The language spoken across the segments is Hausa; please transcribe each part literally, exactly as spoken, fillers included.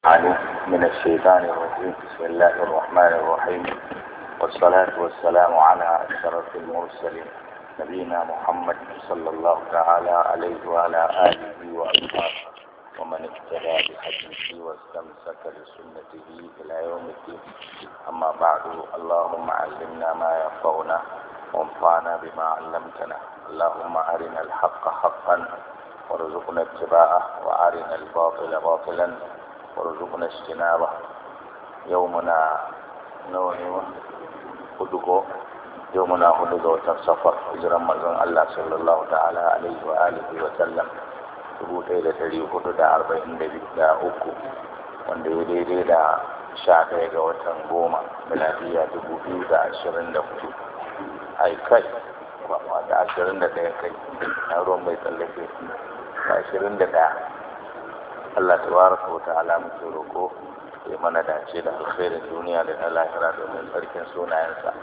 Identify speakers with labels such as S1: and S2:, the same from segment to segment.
S1: عليه من الشيطان الرجيم. بسم الله الرحمن الرحيم، والصلاة والسلام على أشرف المرسلين نبينا محمد صلى الله تعالى عليه وعلى آله وأصحابه ومن اهتدى بهديه واستمسك بسنته إلى يوم الدين. أما بعد، اللهم علمنا ما ينفعنا وانفعنا بما علمتنا. اللهم أرنا الحق حقا وارزقنا اتباعه وأرنا الباطل باطلا وارزقنا اجتنابه. يومنا نوم هدوء يومنا هدوء سفر هجرة مزون الله صلى الله تعالى عليه وآله وسلم dubu ɗaya da ɗari hudu da arba'in da uku wanda ya daidai da sha ɗaya ga watan goma miladiya dubu biyu da ashirin da hudu ai kai da ashirin da ɗaya kai na ruwan mai tsallake da ashirin da ɗaya. Allah tabaraka wa ta'ala muke roƙo ya mana dace da alkhairin duniya da na lahira domin sarkin sunayensa.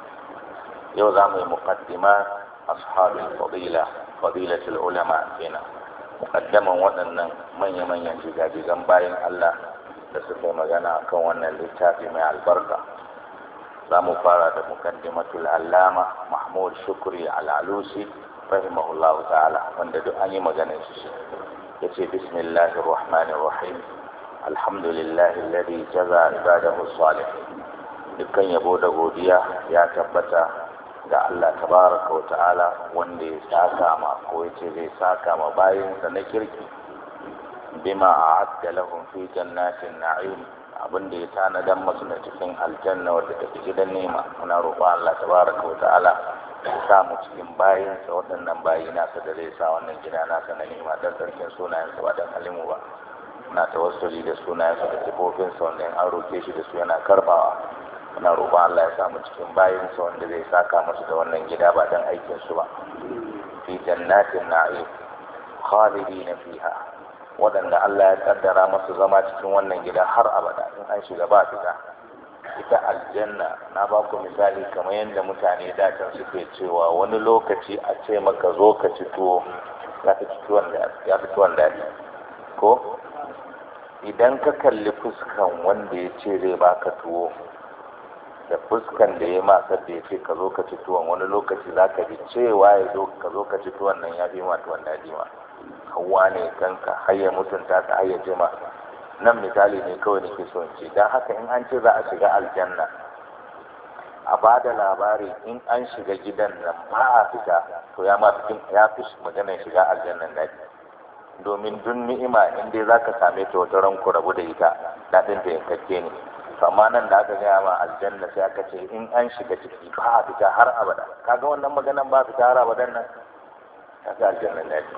S1: Yau za mu yi muqaddima ashabul fadila fadilatul ulama kenan, muqaddaman waɗannan manya-manyan jigajigan bayan Allah da suka yi magana akan wannan littafi mai albarka. Za mu fara da muqaddimatul allama Mahmud Shukri al-Alusi rahimahullahu ta'ala, wanda duk an yi maganar shi. yace bismillahir rahmanir rahim, alhamdulillahi alladhi jaza ibadahu salihin. Dukkan yabo da godiya ya tabbata ga Allah tabaraka wa ta'ala wanda ya saka ma ko yace zai saka ma bayinsa na kirki bima a'adda lahum fi jannatin na'im, abinda ya tanadan masu na cikin aljanna wadda take gidan nema. Muna roƙon Allah tabaraka wa ta'ala ya sa mu cikin bayinsa waɗannan bayi nasa da zai sa wannan gida nasa na nema don sarkin sunayensa ba don halimu ba. Muna tawassuli da sunayensa da sifofinsa wanda in an roƙe shi da su yana karbawa. Muna roƙon Allah ya sa mu cikin bayinsa wanda zai saka musu da wannan gida ba don aikinsu ba. Fi jannatin na'im khalidina fiha, waɗanda Allah ya kaddara masu zama cikin wannan gida har abada in an shiga ba fita. Ita aljanna na ba ku misali kamar yadda mutane datan suke cewa wani lokaci a ce maka zo ka ci tuwo ya fi tuwon daɗi ko idan ka kalli fuskan wanda ya ce zai baka tuwo da fuskan da ya masa da ya ce ka zo ka ci tuwon, wani lokaci za ka ji cewa ya zo ka zo ka ci tuwon nan ya fi ma tuwon daɗi ma. hawa ne kanka har ya mutunta ka har ya jima. Nan misali ne kawai nake so in ce, don haka in an ce za a shiga aljanna a ba da labari in an shiga gidan nan ba a fita, to ya ma ya fi maganar shiga aljannan daɗi. Domin duk ni'ima in dai za ka same ta wata ranku rabu da ita daɗin ta yankakke ne. amma nan da aka gaya ma aljanna sai aka ce in an shiga ciki ba a fita har abada. Kaga wannan maganan ba fita har abadan nan ta ga aljannan daɗi.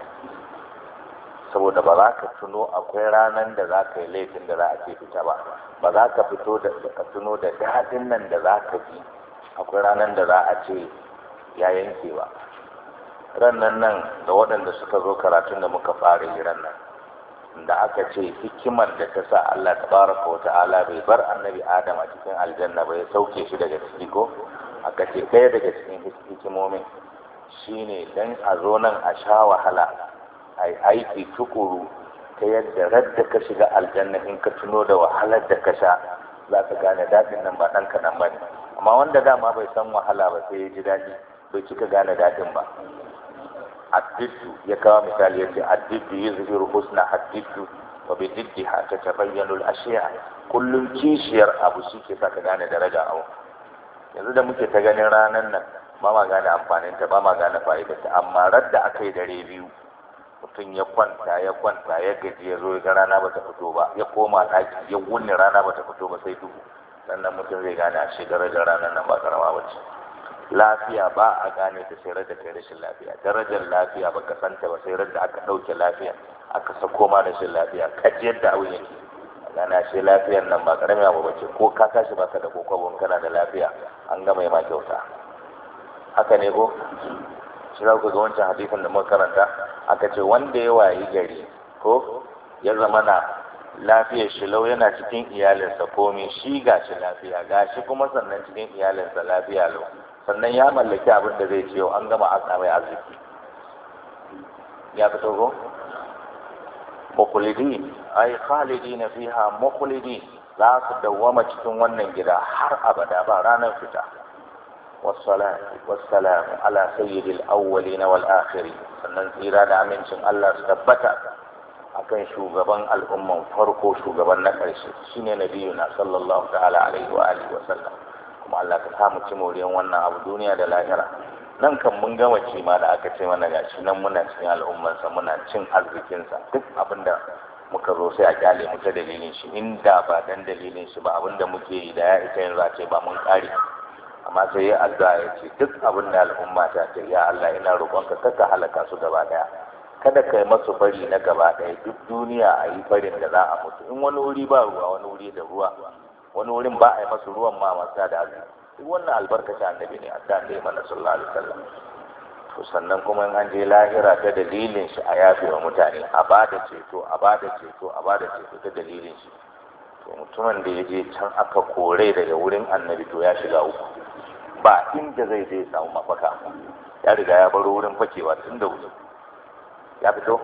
S1: Saboda ba za ka tuno akwai ranar da za ka yi laifin da za a ce fita ba, ba za ka fito da ka tuno da daɗin nan da za ka ji akwai ranar da za a ce ya yanke ba. Rannan nan da waɗanda suka zo karatun da muka fara yi rannan da aka ce hikimar da ta sa Allah tabaraka wa ta'ala bai bar annabi Adam a cikin aljanna ba ya sauke shi daga ciki ko aka ce ɗaya daga cikin hikimomin shine dan a zo nan a sha wahala ai aiki tukuru ta yadda radda ka shiga aljanna in ka tuno da wahalar da ka sha za ka gane daɗin nan ba ɗan kaɗan ba ne. Amma wanda dama bai san wahala ba sai ya ji daɗi bai cika gane daɗin ba. Addiddu ya kawo misali ya ce addiddu yuzhiru husna addiddu wa bi diddiha tatabayyanu al-ashya. Kullum kishiyar abu shi ke sa ka gane daraja abu. Yanzu da muke ta ganin ranar nan ba ma gane amfaninta ba ma gane fa'idarta, amma radda aka yi dare biyu mutum ya kwanta ya kwanta ya gaji ya zo ya ga rana bata fito ba, ya koma ɗaki ya wuni rana bata fito ba sai duhu, sannan mutum zai gane a shi darajar ranar nan ba karama ba ce. Lafiya ba a gane ta sai da kai rashin lafiya. Darajar lafiya ba ka santa ba sai da aka ɗauke lafiya aka sako ma rashin lafiya ka ji yadda abin yake. Gana shi lafiyar nan ba karami abu bace, ko ka tashi baka da kokwabon kana da lafiya an gama ma kyauta. Haka ne ko? Shi za ku ga wancan hadisin da muka karanta aka ce wanda ya wayi gari ko ya zama na lafiyar shi lau yana cikin iyalinsa komai shi gashi lafiya gashi kuma sannan cikin iyalinsa lafiya lau, sannan ya mallaki abin da zai ce yau an gama aka mai arziki. Ya fito ko? Mukulidi ay khalidina fiha mukhlidin, za su dawwama cikin wannan gida har abada ba ranar fita. wassalatu wassalamu ala sayyidil awwalin wal akhirin, sannan tsira da amincin Allah su tabbata akan shugaban al'umman farko shugaban na ƙarshe shine nabiyuna sallallahu ta'ala alaihi wa alihi wa sallam. kuma Allah ka samu ci moriyan wannan abu duniya da lahira. nan kan mun gama cima da aka ce mana gashi nan muna cikin al'ummansa muna cin arzikinsa, duk abinda muka zo sai a kyale mu ta dalilin shi, inda ba dan dalilin shi ba abinda muke yi da ya ita yanzu a ce ba mun kare. amma sai ya addu'a ya ce duk abinda al'umma ta ce ya Allah ina roƙonka kaka halaka su gaba daya, kada kai masu fari na gaba daya, duk duniya a yi farin da za a mutu. in wani wuri ba ruwa wani wuri da ruwa, wani wurin ba a yi masu ruwan ma masu da arziki, duk wannan albarkacin annabi ne addu'a da ya mana sallallahu alaihi wasallam. to sannan kuma in an je lahira ta dalilin shi a yafe wa mutane, a ba da ceto a ba da ceto a ba da ceto ta dalilin shi. to mutumin da ya je can aka kore daga wurin annabi to ya shiga uku, ba inda zai zai samu mafaka, ya riga ya baro wurin fakewa tun da wuri ya fito.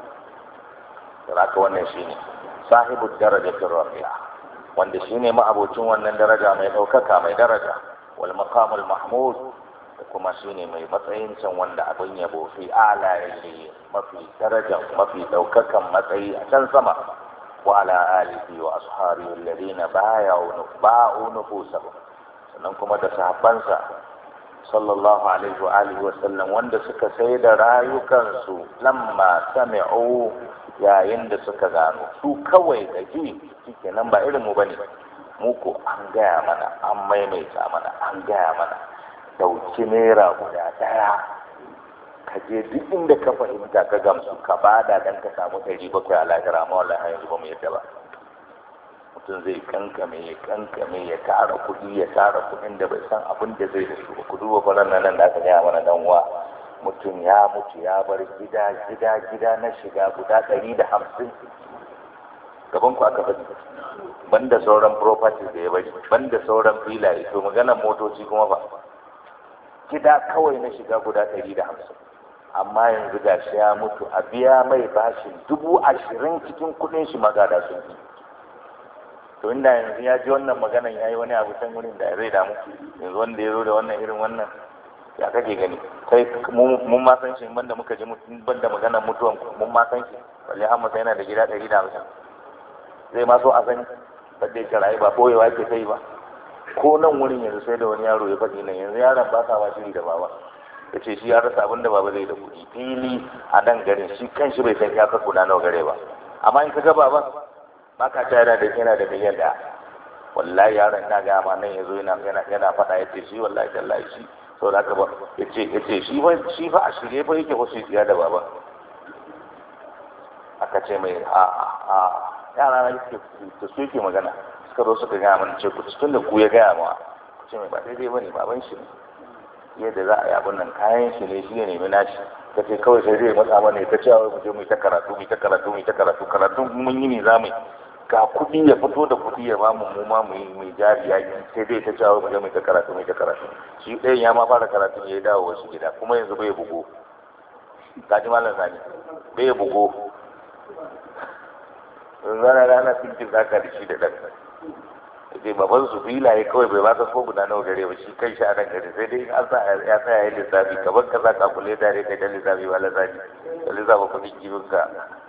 S1: da haka wannan shine sahibu darajatir rafi'a, wanda shine ma'abocin wannan daraja mai ɗaukaka mai daraja, wal maqamul mahmud, kuma shine mai matsayin can wanda abin yabo fi ala yayi mafi daraja mafi daukakan matsayi a can sama. wa ala alihi wa ashabihi alladhina ba'u ba'u nufusahum, sannan kuma da sahabbansa sallallahu alaihi wa alihi wa sallam wanda suka sai da rayukansu lamma sami'u, yayin da suka gano su kawai gaji shikenan ba irin mu bane, mu ko an gaya mana an maimaita mana an gaya mana dauki naira guda daya ka je duk inda ka fahimta ka gamsu ka bada dan ka samu ɗari bakwai a lahira, amma wallahi yanzu ba mu yadda ba. mutum zai kankame ya kankame ya tara kuɗi ya tara kuɗin da bai san abin da zai da su ba. ku duba faran nan da aka gaya mana dan uwa, mutum ya mutu ya bar gida gida gida na shiga guda ɗari da hamsin gaban ku aka faɗi, banda sauran property da ya bari, banda sauran filaye, to maganar motoci kuma ba, gida kawai na shiga guda ɗari da hamsin. amma yanzu ga shi ya mutu a biya mai bashin dubu ashirin cikin kuɗin shi magada sun fi. to inda yanzu ya ji wannan maganan ya yi wani abu can wurin da zai damu, yanzu wanda ya zo da wannan irin wannan ya kake gani kai? mun ma san shi, banda muka ji banda maganar mutuwan mun ma san shi, balle har masa yana da gida ɗari da hamsin. zai ma so a sani badda ya rayu ba boyewa ke sai ba. ko nan wurin yanzu sai da wani yaro ya faɗi nan, yanzu yaron ba sa ma shiri da baba, ya ce shi ya rasa abin da baba zai da kuɗi fili a nan garin, shi kan shi bai san ya kaku na nawa gare ba. amma in ka ga baba ba ka ta yana da yana da miliyan ɗaya. wallahi yaron na ga ma nan yazo yana yana yana faɗa ya ce shi wallahi tallahi shi to da ka ba ya ce ya ce shi fa shi fa a shirye fa yake wasu siya da baba. aka ce mai a a yara na yake to su yake magana, suka zo suka gaya mana ce ku tun da ku ya gaya ma ku ce mai ba daidai bane baban shi ne, yadda za a yi abin nan kayan shi ne shi ya nemi nashi, ka ce kawai sai zai matsa mana ta cewa mu je mu ta karatu mu ta karatu mu ta karatu karatu mun yi ne za mu ga kuɗi ya fito da kuɗi ya bamu mu ma mu yi mu jari ya yi, sai dai ta cewa mu je mu ta karatu mu ta karatu. shi ɗayan ya ma fara karatu ya dawo wasu gida, kuma yanzu bai bugo, ka ji malam sani bai bugo, rana rana sun ji zaka da shi da ɗan ce baban su filaye kawai bai baka ko guda nawa gare ba, shi kai shi a nan gari sai dai an sa ya tsaya yin lissafi kaban ka sa kakule tare kai da lissafi ba lissafi da lissafa kuɗin kibin ka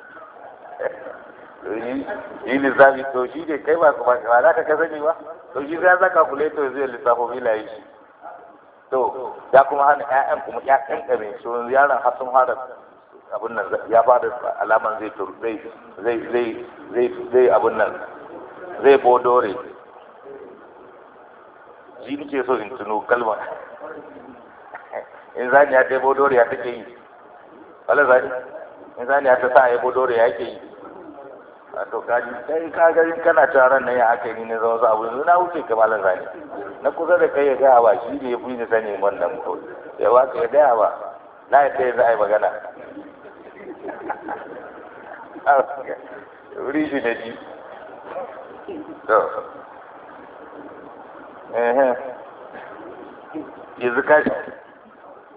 S1: yi lissafi to shi ne kai ba su ba za ka ka sani ba, to shi sai ya sa kakule to zai lissafa filaye shi. to ya kuma hana ƴaƴan kuma ƴaƴan ƙarin shi yaron har sun fara abin nan ya fara alaman zai zai zai zai zai abin nan zai bodore. shi nake so in tuno kalma in zani ya ta bodore ya take yi, wala zani in zani ya ta sa ya bodore ya ke yi. a to kaji kai ka garin kana taron nan ya aka yi ne zama su abu yanzu na wuce ka malar zani na kusa da kai ya gaya ba shi ne ya fi ni sani wannan ko ya ba ka ya gaya ba na ya ta yi za a yi magana wuri shi da ji to yanzu kashi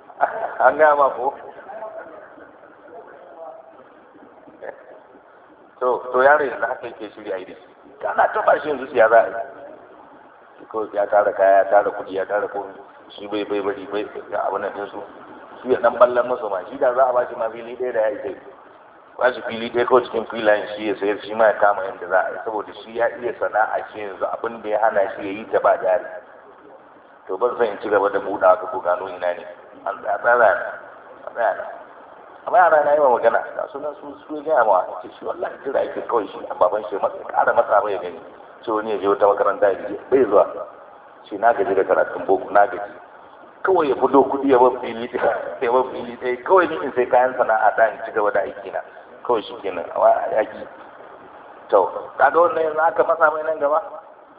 S1: an gama ko to to yaro yanzu haka yake shirya yi kana taba shi yanzu ya za a yi ko ya tara kaya ya tara kuɗi ya tara komai shi bai bai bari bai ga abin nan su su ya dan ballan masa ma shi da za a ba shi ma fili ɗaya da ya yi sai ba shi fili ɗaya kawai cikin filayen shi ya sayar shi ma ya kama yadda za a yi saboda shi ya iya sana'a shi yanzu abin da ya hana shi ya yi ta ba jari to ban san in ci gaba da buɗa haka ko gano ina ne an tsara a tsaya na amma yara na yi wa magana ga sunan su su gaya ma ce shi wallahi jira yake kawai shi baban shi matsa ƙara matsa bai gani ce wani ya je wata makaranta ya bai zuwa ce na gaji da karatun boko na gaji kawai ya fito kuɗi ya bar fili ɗaya ya bar fili ɗaya kawai ni in sai kayan sana'a da in ci gaba da aiki na kawai shi kenan a yaki to kaga wannan yanzu aka masa mai nan gaba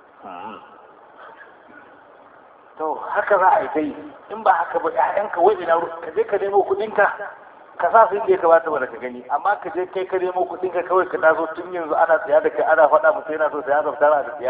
S1: to haka za a yi ta yi in ba haka ba ƴaƴanka wai ina ka je ka nemo kuɗinka ka sa su inda ya kamata ba da ka gani amma ka je kai ka nemo kuɗinka kawai ka taso tun yanzu ana tsaya da kai ana faɗa musu yana so saya zafta na da tsaya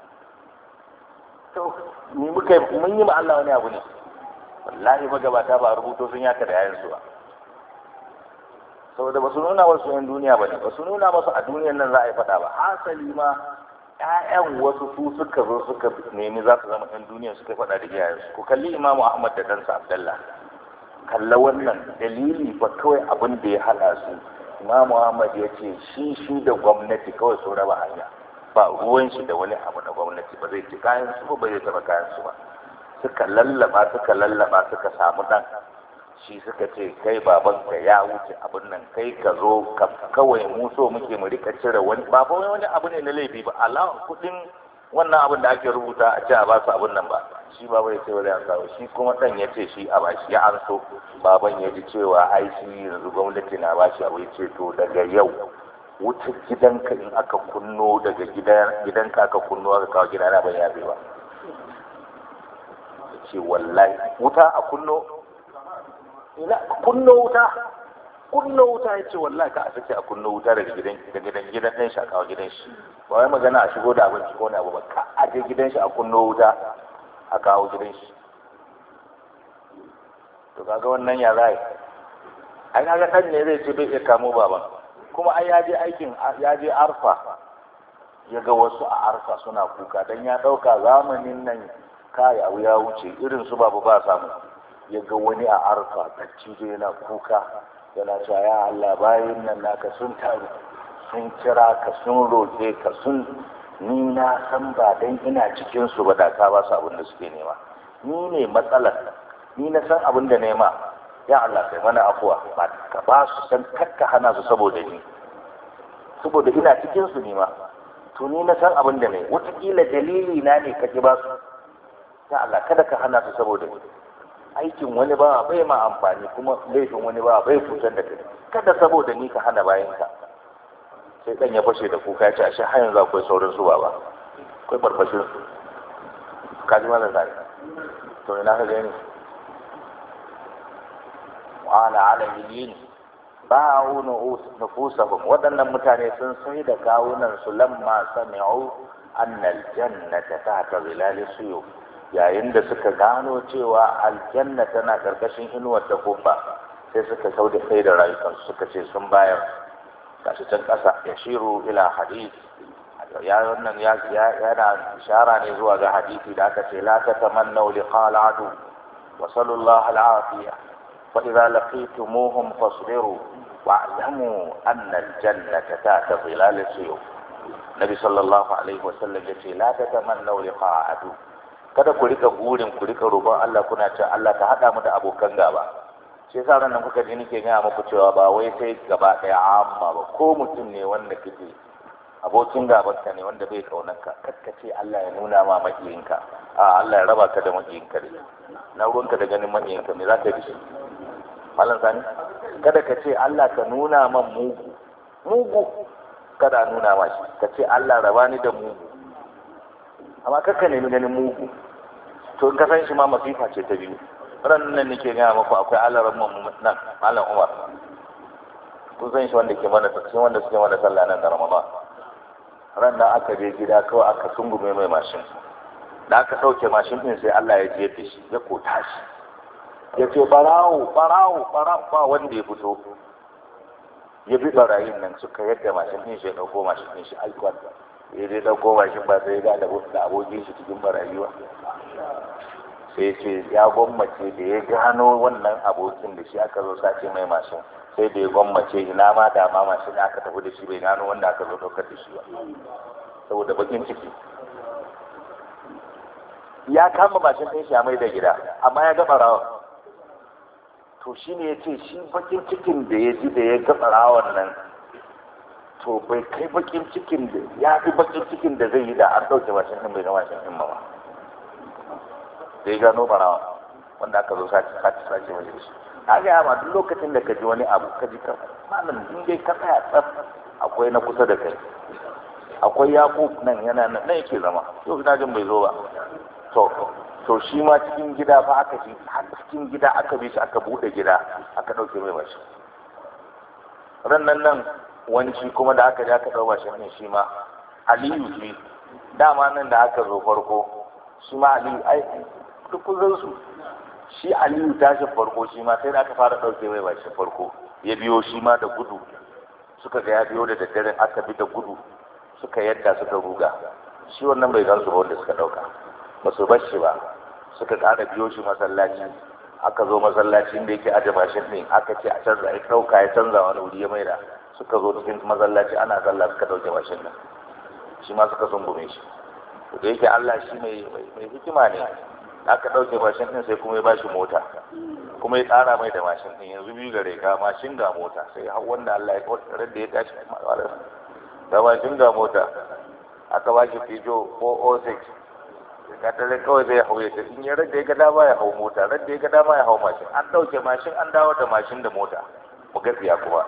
S1: to ni muka mun yi ma Allah wani abu ne wallahi magabata ba rubuto sun yaka da yayin su ba saboda ba su nuna wasu yan duniya ba ne ba su nuna masu a duniyan nan za a yi faɗa ba hasali ma ƴaƴan wasu su suka zo suka nemi za su zama yan duniya suka faɗa da iyayensu ku kalli imamu ahmad da ɗansa abdallah kalla wannan dalili ba kawai abin da ya haɗa su imamu ahmad ya ce shi shi da gwamnati kawai sun raba hanya ba ruwan shi da wani abu na gwamnati ba zai ci kayan su ba zai taɓa kayan su ba suka lallaba suka lallaba suka samu ɗan shi suka ce kai babanka ya wuce abin nan kai ka zo kawai mu so muke mu rika cire wani ba fa wani abu ne na laifi ba alawan kudin wannan abin da ake rubuta a ce a ba su abin nan ba shi baba ya ce ba zai ansa shi kuma dan ya ce shi a ba shi ya anso baban ya ji cewa ai shi yanzu gwamnati na ba shi abu ya ce to daga yau wutar gidanka in aka kunno daga gidanka aka kunno aka kawo gidana ban yabe ba ce wallahi wuta a kunno ina kunno wuta kunno wuta ya ce wallahi ka a sace a kunno wuta daga gidan daga gidan gidan ɗan shi a kawo gidan shi ba wai magana a shigo da abinci ko ne abu ba ka a je gidan shi a kunno wuta a kawo gidan shi to kaga wannan ya zai ai kaga ɗan ne zai ce bai iya kamo baban kuma ai ya je aikin ya je arfa ya ga wasu a arfa suna kuka dan ya ɗauka zamanin nan kai abu ya wuce irin su babu ba samu ya ga wani a arfa kaccijo yana kuka yana cewa ya Allah bayan nan naka sun taru sun kira ka sun roƙe ka sun ni na san ba dan ina cikin su ba da ka ba su abin da suke nema ni ne matsalar ni na san abin da nema ya Allah kai mana afuwa ba ka ba su san kakka hana su saboda ni saboda ina cikin su ne ma to ni na san abin da ne wataƙila dalili na ne ka ki ba su ya Allah kada ka hana su saboda ni aikin wani ba bai ma amfani kuma laifin wani ba bai cutar da kai kada saboda ni ka hana bayan ka sai dan ya fashe da kuka ya ce ashe har yanzu akwai sauran zuwa ba akwai barbashin su ka ji mana zai to ina ka gani wa ala alamin ba'u nufusahum wadannan mutane sun sai da kawunan su lamma sami'u anna aljannata tahta zilali suyuf yayin da suka gano cewa aljanna tana karkashin inuwar ta kubba sai suka sau da kai da rayukansu suka ce sun bayar gashi can ƙasa ya shiru ila hadith ya wannan ya yana ishara ne zuwa ga hadisi da aka ce la tatamannu liqa al-adu wa sallallahu al-afiya fa idza laqitumuhum fasbiru wa'lamu anna al-jannata tahta zilal as-suyuf nabi sallallahu alaihi wa sallam yace la tatamannu liqa adu kada ku rika burin ku rika roƙon Allah kuna cewa Allah ka hada mu da abokan gaba shi yasa ran nan kuka ji nake gaya muku cewa ba wai sai gaba daya amma ba ko mutum ne wanda kike abokin gaban ka ne wanda bai kaunar ka kakkace Allah ya nuna ma makiyinka a Allah ya raba ka da makiyinka ne na ruwanka da ganin makiyinka me za ka yi shi Allah sani kada ka ce Allah ka nuna man mugu mugu kada nuna ma shi ka ce Allah raba ni da mugu amma kakka nemi ganin mugu to in ka san shi ma masifa ce ta biyu ran nan nake gaya maku akwai alaran mu nan malam Umar kun san shi wanda ke mana tafsir wanda suke mana sallah nan da Ramadan ran da aka je gida kawai aka sungume mai mashin da aka sauke mashin din sai Allah ya je da shi ya kota shi ya ce barawo barawo barawo ba wanda ya fito ya bi barayin nan suka yadda mashin ɗin shi ya ɗauko mashin ɗin shi aikwan ya dai ɗauko mashin ba sai ga da abokin shi cikin barayi ba sai ce ya gwammace da ya gano wannan abokin da shi aka zo sace mai mashin sai da ya gwammace ina ma da ma mashin aka tafi da shi bai gano wanda aka zo ɗaukar da shi ba saboda bakin ciki ya kama mashin ɗin shi a mai da gida amma ya ga ɓarawa to shi ne ya ce shi bakin cikin da ya ji da ya ga ɓarawon nan to bai kai bakin cikin da ya fi bakin cikin da zai yi da an ɗauke mashin ɗin bai ga mashin ɗin ba da ya gano ɓarawa wanda aka zo sace sace sace mai shi a ga ma duk lokacin da ka ji wani abu ka ji ka malam in dai ka tsaya tsaf akwai na kusa da kai akwai yakub nan yana nan yake zama yau ina jin bai zo ba to to shi ma cikin gida fa aka shi har cikin gida aka bi shi aka bude gida aka dauke mai bashi ran nan nan wani shi kuma da aka ja aka dau bashi ne shi ma aliyu shi dama nan da aka zo farko shi ma aliyu ai duk kun su shi aliyu tashi farko shi ma sai da aka fara dauke mai bashi farko ya biyo shi ma da gudu suka ga ya biyo da daddare aka bi da gudu suka yadda suka ruga shi wannan bai gan su ba wanda suka dauka ba su bar shi ba suka ƙara biyo shi masallaci aka zo masallacin da yake aje mashin ɗin aka ce a canza ya ɗauka ya canza wani wuri ya maida suka zo cikin masallaci ana sallah suka ɗauke mashin nan shi ma suka sungume shi to da yake Allah shi mai mai hikima ne aka ɗauke mashin ɗin sai kuma ya bashi mota kuma ya tsara mai da mashin ɗin yanzu biyu gare ka mashin ga mota sai har wanda Allah ya kawatar da ya tashi da mashin ga mota aka bashi Peugeot four oh six ka tare kawai zai hau ya ce in ya rage ya ga dama ya hau mota rage ya ga dama ya hau mashin an ɗauke mashin an dawo da mashin da mota mu gaskiya kuma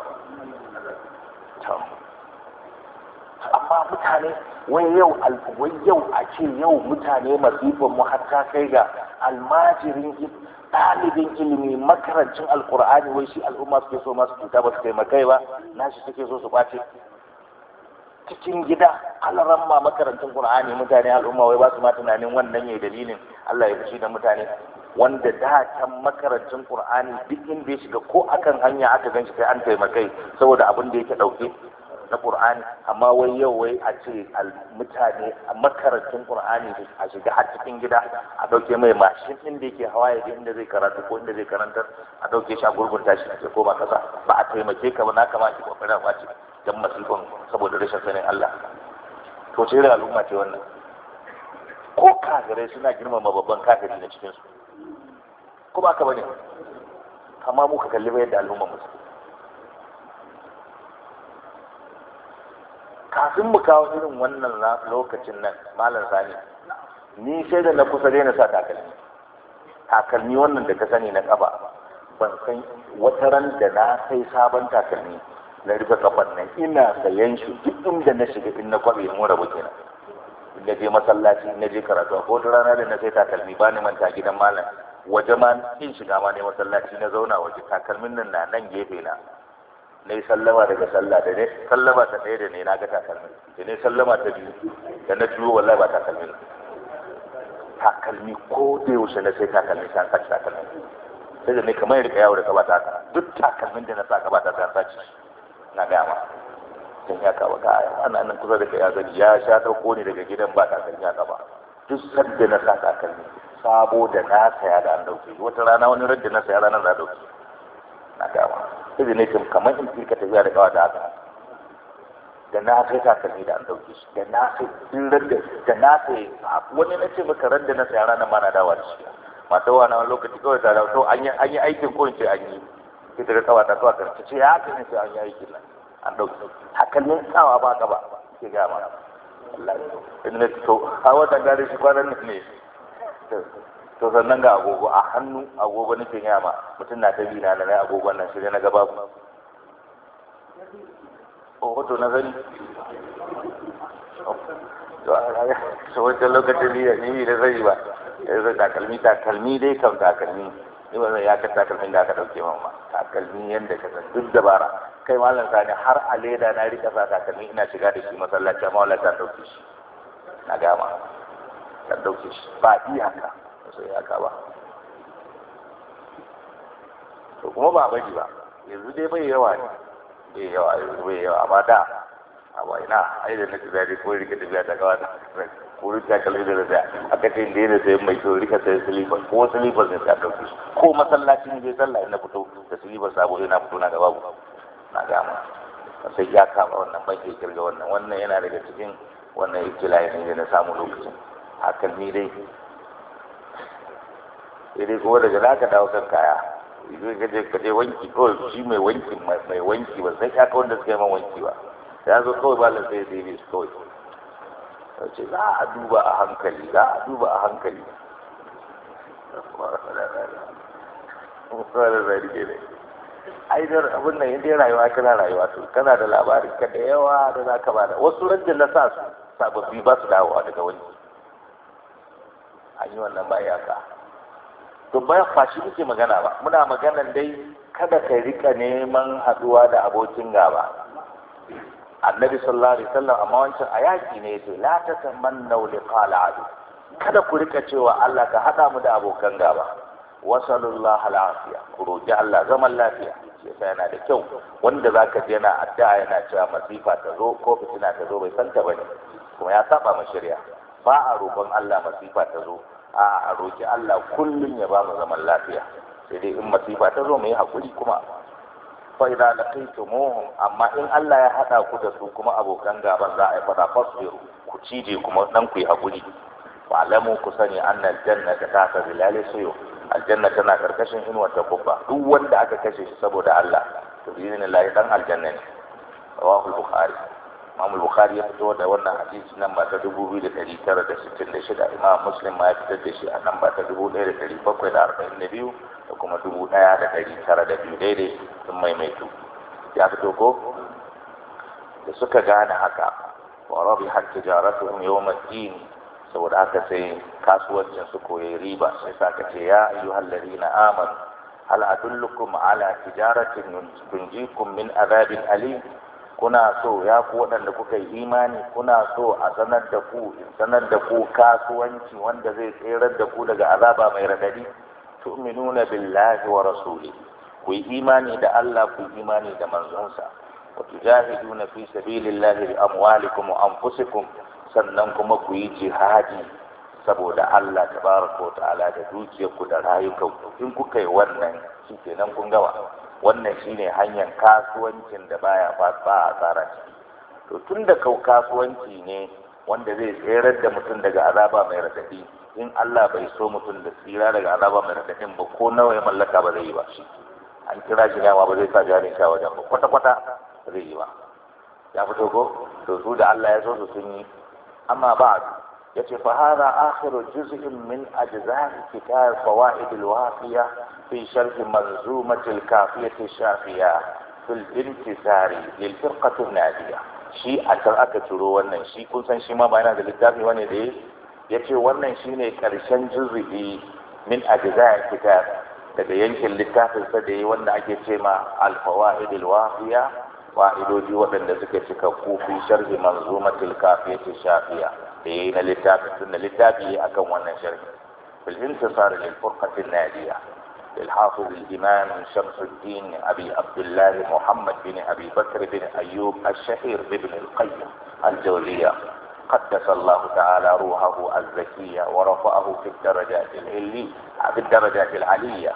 S1: amma mutane wai yau wai yau a ce yau mutane masifan mu har ta kai ga almajirin ɗalibin ilimi makarancin alkur'ani wai shi al'umma suke so masu cuta ba su taimakai ba nashi suke so su ɓace cikin gida alaran ma makarantun Qur'ani mutane al'umma wai ba su ma tunanin wannan yayi dalilin Allah ya fushi da mutane wanda da can makarantun Qur'ani duk inda ya shiga ko akan hanya aka ganshi sai an taimakai saboda abin da yake dauke na Qur'ani amma wai yau wai a ce mutane a makarantun Qur'ani a shiga har cikin gida a dauke mai mashin din da yake hawa ya inda zai karatu ko inda zai karantar a dauke shi a gurgunta shi a koma kasa ba a taimake ka ba na kama ki kokarin kwaci dan masifan saboda rashin sanin Allah to ce irin al'umma ce wannan ko kafirai suna girmama babban kafiri na cikinsu ko ba ka bane amma mu ka kalli ba yadda al'umma musu kafin mu kawo irin wannan lokacin nan malam sani ni sai da na kusa daina sa takalmi takalmi wannan da ka sani na kafa ban san wata ran da na sai sabon takalmi na rufe kafan nan ina sayan shi duk inda na shiga in na kwabe mun rabu kenan in na je masallaci in na je karatu ko da rana da na sai takalmi ba ni manta gidan malam waje ma in shiga ma ne masallaci na zauna waje takalmin nan na nan gefe na na yi sallama daga sallah da ne sallama ta ɗaya da ne na ga takalmin da ne sallama ta biyu da na biyu wallahi ba takalmin takalmi ko da yaushe na sai takalmi sai an sace takalmi sai da ne kamar rika yawo da kabata haka duk takalmin da na sa kabata sai an sace na gama sun ya kawo kaya ana nan kusa da kai ya gani ya sha dauko ne daga gidan ba takalmi ya ba duk sadda na sa takalmi sabo da na saya da an dauke wata rana wani radda na saya ranar da dauke na gama sai da ne kamar in firka tafiya da kawa da haka da na sai takalmi da an dauke shi da na sai din radda da na sai wani na ce maka radda na saya ranar ma na dawa da shi mata wani wani lokaci kawai ta dawo to an yi aikin ko in ce an yi sai daga kawa ta kawa ta ce ya haka ne sai an yi aikin nan an dauke takalmin tsawa ba ka ba ke gama Allah in ne to a wata gare shi kwanan nan ne to sannan ga agogo a hannu agogo nake yama mutum na ta bi na na agogon nan sai na ga babu o to na gani to wata lokacin ne ni da zai ba yanzu takalmi takalmi dai kam takalmi ni ba ya ka takalmin da aka dauke mamma takalmi yanda ka san duk dabara kai mallan sani har a leda na rika sa takalmi ina shiga da shi masallaci amma wallahi ta dauke shi na gama ta dauke shi ba iyaka sai iyaka ba to kuma ba bari ba yanzu dai bai yawa ne bai yawa bai yawa amma da amma ina ai da nake zai ko rike da biya ta kawai ko rike kalli da da aka ce da ne sai mai to rike sai silifa ko silifa ne ta dauki ko masallaci ne bai sallah ina fito da silifa sabo ina fito na gaba na ga ma sai ya kama wannan ban ke kirga wannan wannan yana daga cikin wannan ibtila'i ne da na samu lokacin hakan ni dai sai dai kuma daga zaka dawo kan kaya idan ka je ka je wanki kawai shi mai wanki mai wanki ba sai ka wanda suka yi man wanki ba ya zo kawai ba lan sai dai ne su kawai sai ce za a duba a hankali za a duba a hankali ai da abin nan yadda rayuwa kana rayuwa to kana da labarin ka da yawa da za ka bada wasu rajin na sa su sababbi ba su dawowa daga wanki an yi wannan ba iyaka to ba fashi muke magana ba muna maganan dai kada ka rika neman haduwa da abokin gaba annabi sallallahu alaihi wasallam amma wancan ayaki ne yace la tatamannu liqal adu kada ku rika cewa Allah ka hada mu da abokan gaba wasallallahu alafiya ku roki Allah zaman lafiya shi yasa yana da kyau wanda zaka ji yana addu'a yana cewa masifa ta zo ko fitina ta zo bai santa bane kuma ya saba ma shari'a ba a roƙon Allah masifa ta zo a roki Allah kullun ya ba mu zaman lafiya sai dai in masifa ta zo mu yi hakuri kuma fa idza laqaytumuhum amma in Allah ya hada ku da su kuma abokan gaban za a yi fada fasbiru ku cije kuma dan ku yi hakuri wa alamu ku sani anna aljannata tahta zilali suyu aljanna tana karkashin inuwar ta kubba duk wanda aka kashe shi saboda Allah to bi'inillahi dan aljanna ne rawahu al-bukhari Imam al-Bukhari ya fito da wannan hadisi nan ba ta dubu biyu da ɗari tara da sittin da shida Imam Muslim ma ya fitar da shi a nan ba ta dubu ɗaya da ɗari bakwai da arba'in da biyu da kuma dubu ɗaya da ɗari tara da biyu daidai sun maimaitu ya fito ko da suka gane haka wa rabihat tijaratuhum yawm ad-din saboda haka sai kasuwancin su koyi riba sai saka ce ya ayyuhal ladina amanu hal adullukum ala tijaratin tunjikum min adhabin alim kuna so ya ku waɗanda kuka yi imani kuna so a sanar da ku in sanar da ku kasuwanci wanda zai tserar da ku daga azaba mai radadi tu'minuna billahi wa rasuli ku yi imani da Allah ku yi imani da manzonsa wa tujahiduna fi sabilillahi bi amwalikum wa anfusikum sannan kuma ku yi jihadi saboda Allah tabaraka wa ta'ala da dukiyarku da rayukanku in kuka yi wannan shikenan kun gama wannan shine hanyar kasuwancin da baya ba a tsara ciki to tun da kau kasuwanci ne wanda zai tserar da mutum daga azaba mai radadi in Allah bai so mutum da tsira daga azaba mai radadin ba ko nawa ya mallaka ba zai yi ba shi an kira shi ma ba zai sa jarin sha wajen ba kwata kwata ba zai yi ba ya fito ko to su da Allah ya so su sun yi amma ba yace fa hada akhiru juz'in min ajza'i kitab fawaid al-wafiya fi sharh manzumat al-kafiyah ash-shafiya fil intisari lil firqah an-nadiya shi a can aka ciro wannan shi kun san shi ma ba yana da littafi wani da yace wannan shine karshen juz'i min ajza'i kitab daga yankin littafin sa da yayi wanda ake ce ma al-fawaid al-wafiya wa'idoji waɗanda suka cika kufi sharh manzumat al-kafiyah ash-shafiya da ya yi na littafi tun da littafi a kan wannan sharhi fil intisar lil furqati an-nadiya lil hafiz al-imam Shamsuddin Abi Abdullah Muhammad bin Abi Bakr bin Ayyub al-Shahir ibn al-Qayyim al-Jawziyya قدس الله تعالى روحه الزكية ورفعه في الدرجات العلية في الدرجات العلية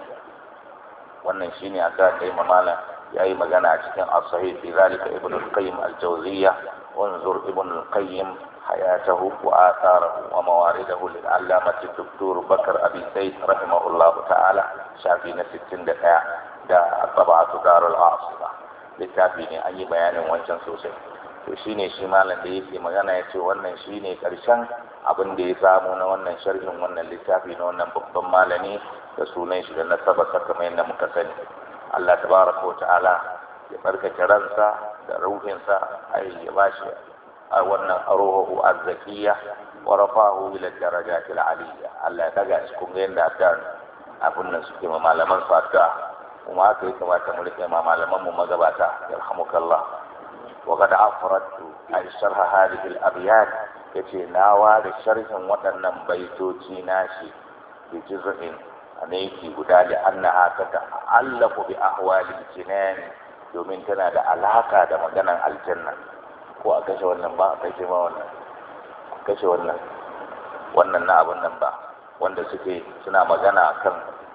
S1: wannan shine aka kai mamala yayi magana a cikin as-sahih fi zalika ibn al-Qayyim al-Jawziyya wanzur ibn al-Qayyim حياته وآثاره وموارده للعلامة الدكتور بكر أبي زيد رحمه الله تعالى شافينا ستين دقيقة دا طبعة دار العاصمة littafi ne an yi bayanin wancan sosai to shine shi malam da yake magana ya ce wannan shine karshen abin da ya samu na wannan sharhin wannan littafi na wannan babban malami da sunan shi da nasaba kamar yadda muka sani Allah tabaraka wa ta'ala ya barkace ransa da ruhinsa ai ya bashi a wannan arohu azzakiya wa rafahu ila darajati aliyya Allah ya daga shi kun ga yanda da abun nan suke ma malaman su addu'a kuma haka ya kamata mu rike ma malaman mu magabata yarhamukallah wa qad afradtu ay sharha hadhihi al-abyat yace nawa da sharhin waɗannan baitoci nashi bi juz'in anayki guda da annaha ta ta'allaqu bi ahwali jinan domin tana da alaka da maganan aljanna. Ko a kashe wannan ba, a kashe ma wannan, a kashe wannan wannan na abin nan ba, wanda suke suna magana kan,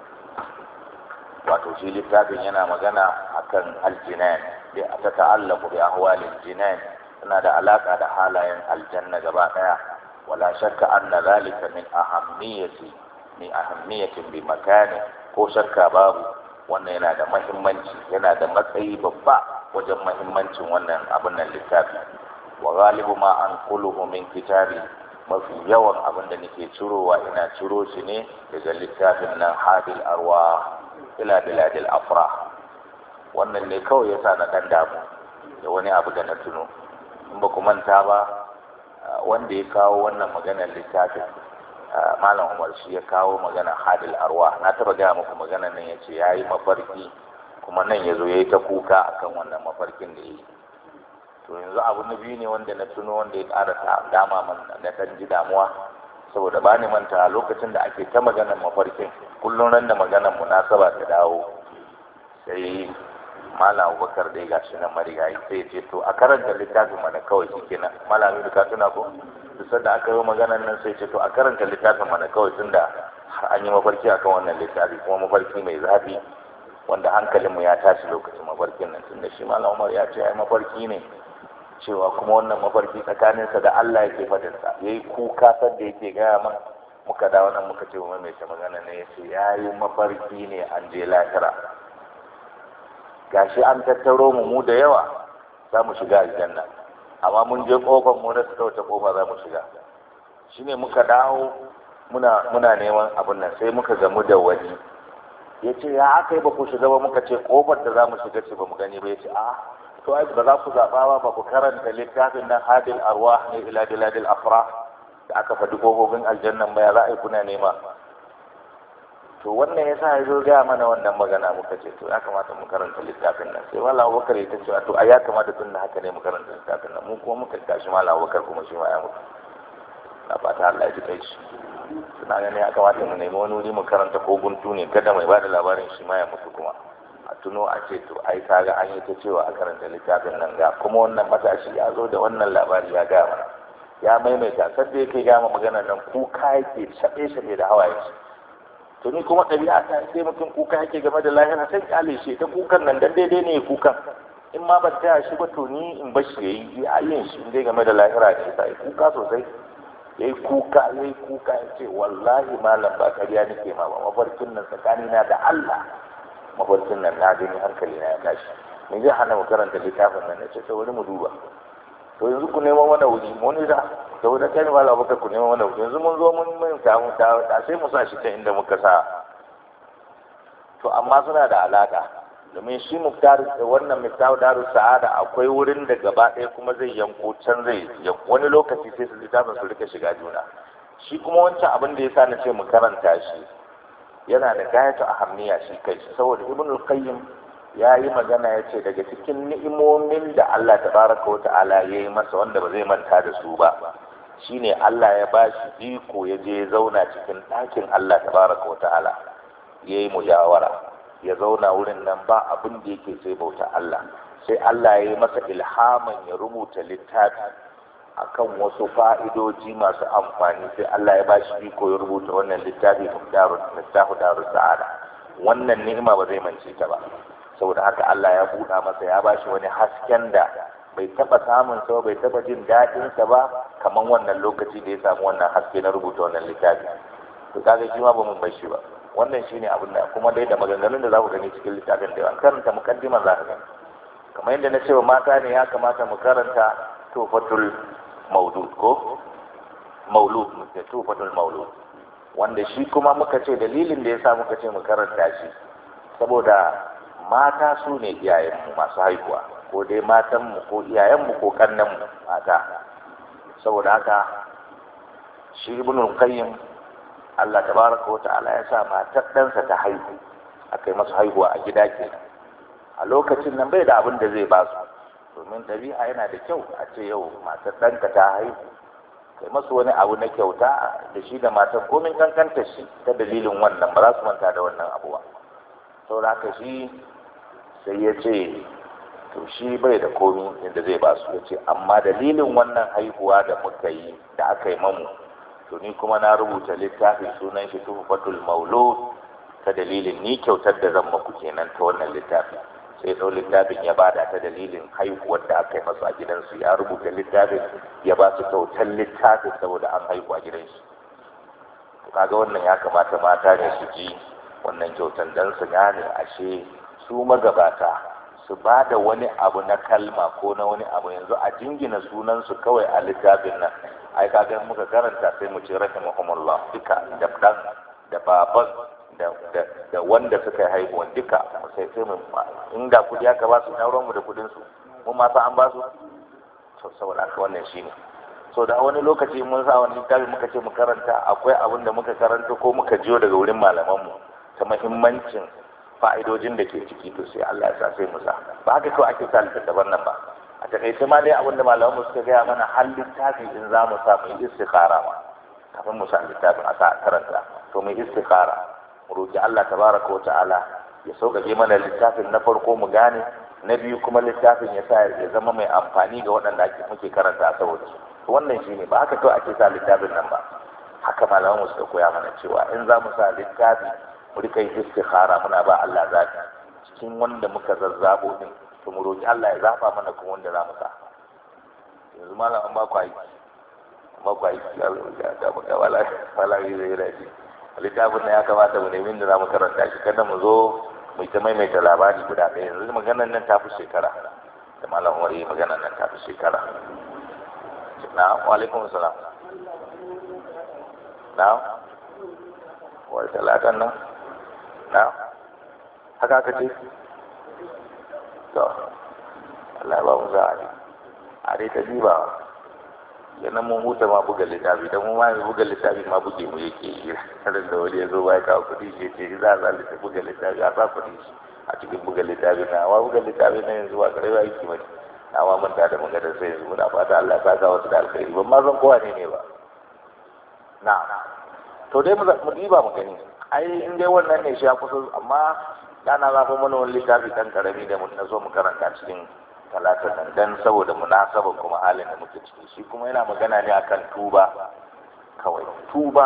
S1: wato shi littafin yana magana akan aljinan, da ta ta'allaku bi ahwalil jinan, suna da alaka da halayen aljanna gaba daya. wala shakka anna zalika min ahammiyati min ahammiyatin bi makani, ko shakka babu wannan yana da muhimmanci, yana da matsayi babba wajen muhimmancin wannan abin nan littafi. wa ghalibu ma anquluhu min kitabi, mafi yawan abin da nake cirowa ina ciro shi ne daga littafin nan hadil arwah ila biladil afrah. wannan ne kawai yasa na dan damu da wani abu da na tuno. in ba ku manta ba, wanda ya kawo wannan maganar littafin malam Umar shi ya kawo magana hadil arwah. na taba gaya muku maganar nan yace yayi mafarki, kuma nan yazo yayi ta kuka akan wannan mafarkin da yi. to yanzu abu na biyu ne wanda na tuno, wanda ya ƙara ta dama man na kan ji damuwa, saboda ba ni manta lokacin da ake ta maganar mafarkin, kullum ran da maganar munasaba ta dawo, sai malam Abubakar dai gashi nan marigayi sai ya ce to a karanta littafin mana kawai shikenan. malam Abubakar ka tuna ko duk sanda aka yi maganar nan sai ya ce to a karanta littafin mana kawai, tunda an yi mafarki akan wannan littafi, kuma mafarki mai zafi wanda hankalinmu ya tashi lokacin mafarkin nan, tunda shi malam Umar ya ce ai mafarki ne, cewa kuma wannan mafarki tsakaninsa da Allah yake fadinsa. Ya yi kuka sadda yake gaya man, muka dawo nan muka ce wa mai ta magana ne, ya ce ya yi mafarki ne an je lahira, gashi an tattaro mu mu da yawa za mu shiga aljanna, amma mun je kofar mu da suka wuce kofa za mu shiga. shine muka dawo muna muna neman abin nan, sai muka gamu da wani ya ce ya aka yi ba ku shiga ba, muka ce kofar da za mu shiga ce ba mu gani ba. Ya ce a to ai ba za ku zaɓa ba, ba ku karanta littafin nan hadil arwah ne ila biladil afrah da aka faɗi kofofin aljannan ba, ya za a yi kuna nema. to wannan yasa ya zo gaya mana wannan magana, muka ce to ya kamata mu karanta littafin nan. sai Malam Abubakar ya ce to ai ya kamata tun da haka ne mu karanta littafin nan. mu kuma muka tashi Malam Abubakar kuma shi ma ya mutu, na fata Allah ya ji kai shi. suna ganin ya kamata mu nemi wani wuri mu karanta ko guntu ne, kada mai bada labarin shi ma ya mutu kuma a tuno a ce to ai kaga an yi ta cewa a karanta littafin nan, ga kuma wannan matashi ya zo da wannan labari ya gaya mana, ya maimaita sadda yake gama maganar nan kuka yake shaɓe-shaɓe da hawaye. to ni kuma ɗabi'a ta sai mutum kuka yake game da lahira sai kyale shi ta kukan nan dan daidai ne kukan, in ma ban taya shi ba to ni in bar shi yayi ya yin shi dai game da lahira ne, sai kuka sosai. yayi kuka yayi kuka ya ce wallahi malam ba kariya nake ma ba, mafarkin nan tsakanina da Allah, mafarkin nan na gani hankali na ya tashi. me zai hana mu karanta littafin nan? nace to wani mu duba. to yanzu ku neman mana wuri mun da to da kai Malam Abubakar ku neman mana wuri, yanzu mun zo mun mun samu ta sai mu sa shi ta inda muka sa. to amma suna da alaka, domin shi Muftar wannan Miftahu Darus Sa'ada akwai wurin da gaba ɗaya kuma zai yanko can zai wani lokaci sai su littafin su rika shiga juna. shi kuma wancan abin da yasa na ce mu karanta shi yana da gayatu ahammiya shi kai, saboda Ibnul Qayyim ya yi magana ya ce daga cikin ni'imomin da Allah tabaraka wa ta'ala ya yi masa wanda ba zai manta da su ba, shine Allah ya ba shi iko ya je ya zauna cikin ɗakin Allah tabaraka wa ta'ala, ya yi mujawara, ya zauna wurin nan ba abin da yake sai bauta Allah. sai Allah ya yi masa ilhaman ya rubuta littafi akan wasu fa'idoji masu amfani, sai Allah ya ba shi iko ya rubuta wannan littafi Miftahu Darus Sa'ada. wannan ni'ima ba zai mance ta ba, saboda haka Allah ya buɗa masa, ya bashi wani hasken da bai taɓa samun sa, bai taɓa jin daɗin sa ba kaman wannan lokaci da ya samu wannan haske na rubuta wannan littafi. to kaga shi ma ba mun bar shi ba. wannan shine abin da kuma dai da maganganun da za ku gani cikin littafin da an karanta mukaddiman za ka gani, kamar yadda na ce wa mata ne ya kamata mu karanta Tuhfatul Maulud ko Maulud muke Tuhfatul Maulud, wanda shi kuma muka ce dalilin da yasa muka ce mu karanta shi saboda mata su ne iyayenmu masu haihuwa, ko dai matanmu ko iyayenmu ko kannanmu mata. saboda haka shi Ibnul Qayyim Allah tabaraka wa ta'ala ya sa matar ɗansa ta haihu, aka yi masa haihuwa a gida kenan. a lokacin nan bai da abin da zai ba su, domin ɗabi'a yana da kyau a ce yau matar ɗanka ta haihu kai masu wani abu na kyauta da shi da matar komin kankanta shi, ta dalilin wannan ba za su manta da wannan abu ba. saboda haka shi sai ya ce to shi bai da komi inda zai ba su yace amma dalilin wannan haihuwa da muka yi da aka yi mamu to ni kuma na rubuta littafin sunan shi Tuhfatul Maulud ta dalilin ni kyautar da zan maku kenan ta wannan littafin. Sai ɗau littafin ya bada ta dalilin haihuwar da aka yi masu a gidansu, ya rubuta littafin ya ba su kyautar littafin saboda an haihu a gidansu. Kaga wannan ya kamata mata ne su ji wannan kyautar dan su gane ashe su magabata su ba da wani abu na kalma ko na wani abu yanzu a jingina sunansu kawai a littafin nan. Ai kaga muka karanta sai mu ce rahimahumullah duka da dan da baban da da wanda suka haihuwa duka sai sai mu inda kudi aka ba su na mu da kudin su mun ma sa an ba su to saboda haka wannan shine. So da wani lokaci mun sa wani littafi muka ce mu karanta akwai abin da muka karanta ko muka jiyo daga wurin malaman mu ta muhimmancin fa'idojin da ke ciki to sai Allah ya sa sai mu sa ba haka kawai ake sa littattafan nan ba. A takaice ma dai abin da malaman mu suka gaya mana har littafi in za mu sa mu yi istikhara ma kafin mu sa littafin a sa karanta to mu yi istikhara mu roki Allah tabaraka wa ta'ala ya sauƙaƙe mana littafin na farko mu gane, na biyu kuma littafin ya sa ya zama mai amfani ga waɗanda ake muke karanta saboda su. Wannan shine ba haka kawai ake sa littafin nan ba, haka malaman mu suka koya mana cewa in za mu sa littafi mu rika yin istikhara muna ba Allah zaki cikin wanda muka zazzabo din to mu roki Allah ya zaba mana kuma wanda za mu sa. Yanzu malam an ba ku aiki ba ku aiki da muka wala wala zai raji littafin nan ya kamata mu nemi da za mu karanta shi kada mu zo mu ta maimaita labari guda ɗaya. Yanzu maganar nan ta fi shekara da malam wari maganar nan ta fi shekara. Na wa alaikum salam. Na wa talatan nan na haka aka ce to Allah ba mu za a dai ta diba yana mun huta ma buga littafi dan mu ma buga littafi ma buge mu yake yi har da wani ya zo ba ya kawo kudi shi ce za a zalita buga littafi a sa kudi a cikin buga littafi na wa buga littafi na yanzu ba karewa yake ba na ma manta da magana sai yanzu muna fata Allah ya saka wasu da alkhairi ban ma zan kowa ne ne ba na to dai mu diba mu gani ai in dai wannan ne shi ya kusa amma dana za mu mana wani littafi dan karami da mun zo mu karanta cikin talata nan dan saboda munasabar kuma halin da muke ciki shi kuma yana magana ne akan tuba kawai tuba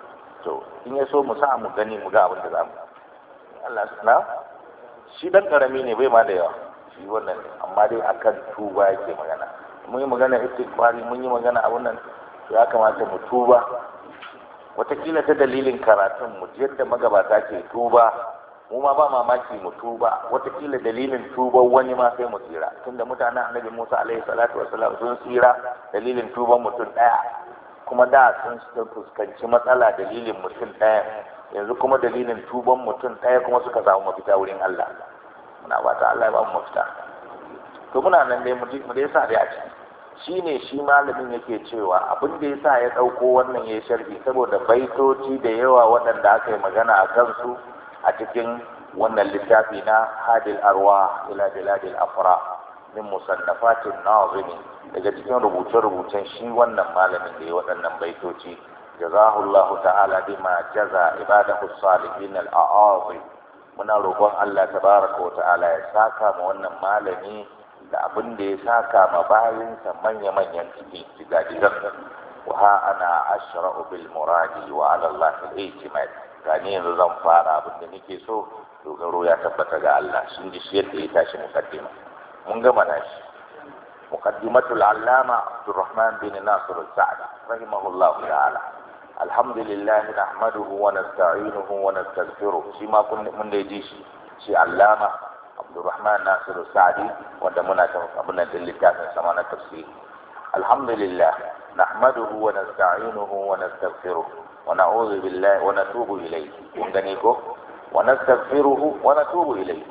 S1: to in ya so mu sa mu gani mu ga abin da zamu Allah na shi dan karami ne bai ma da yawa shi wannan amma dai akan tuba yake magana mun yi magana istighfari mun yi magana abun nan ya kamata mu tuba watakila ta dalilin karatun mu yadda magabata ke tuba mu ma ba mamaki mu tuba watakila dalilin tuban wani ma sai mu tsira tunda mutanen annabi Musa alaihi salatu wassalam sun tsira dalilin tuban mutum daya kuma da sun fuskanci matsala dalilin mutum daya yanzu kuma dalilin tuban mutum daya kuma suka samu mafita wurin Allah muna fata Allah ya ba mu mafita to muna nan dai mu dai sa dai a ciki shine shi malamin yake cewa abin da yasa ya dauko wannan yayin sharhi saboda baitoci da yawa waɗanda aka yi magana a kansu a cikin wannan littafi na hadil arwa ila biladil afra min musannafatin nazimi daga cikin rubuce-rubucen shi wannan malamin da ya waɗannan baitoci jazahullahu ta'ala bima jaza ibadahu salihin al-a'azim muna roƙon Allah tabaraka wa ta'ala ya saka ma wannan malami da abin da ya saka ma bayinsa manya-manyan cikin gidajen wa ha ana ashra'u bil muradi wa ala Allah al-i'timad gani yanzu zan fara abin da nake so dogaro ya tabbata ga Allah shi da shi yadda ya tashi mukaddima mun gama nashi muqaddimatul allama Abdurrahman bin Nasir al-Sa'di rahimahullahu ta'ala alhamdulillah nahmaduhu wa nasta'inuhu wa nastaghfiruh shi ma kun mun da ji shi shi allama Abdurrahman Nasir al-Sa'di wanda muna ta abin da littafin sama na tafsiri alhamdulillah nahmaduhu wa nasta'inuhu wa nastaghfiruh ونعوذ بالله ونتوب إليه ونغنيكو ونستغفره ونتوب إليه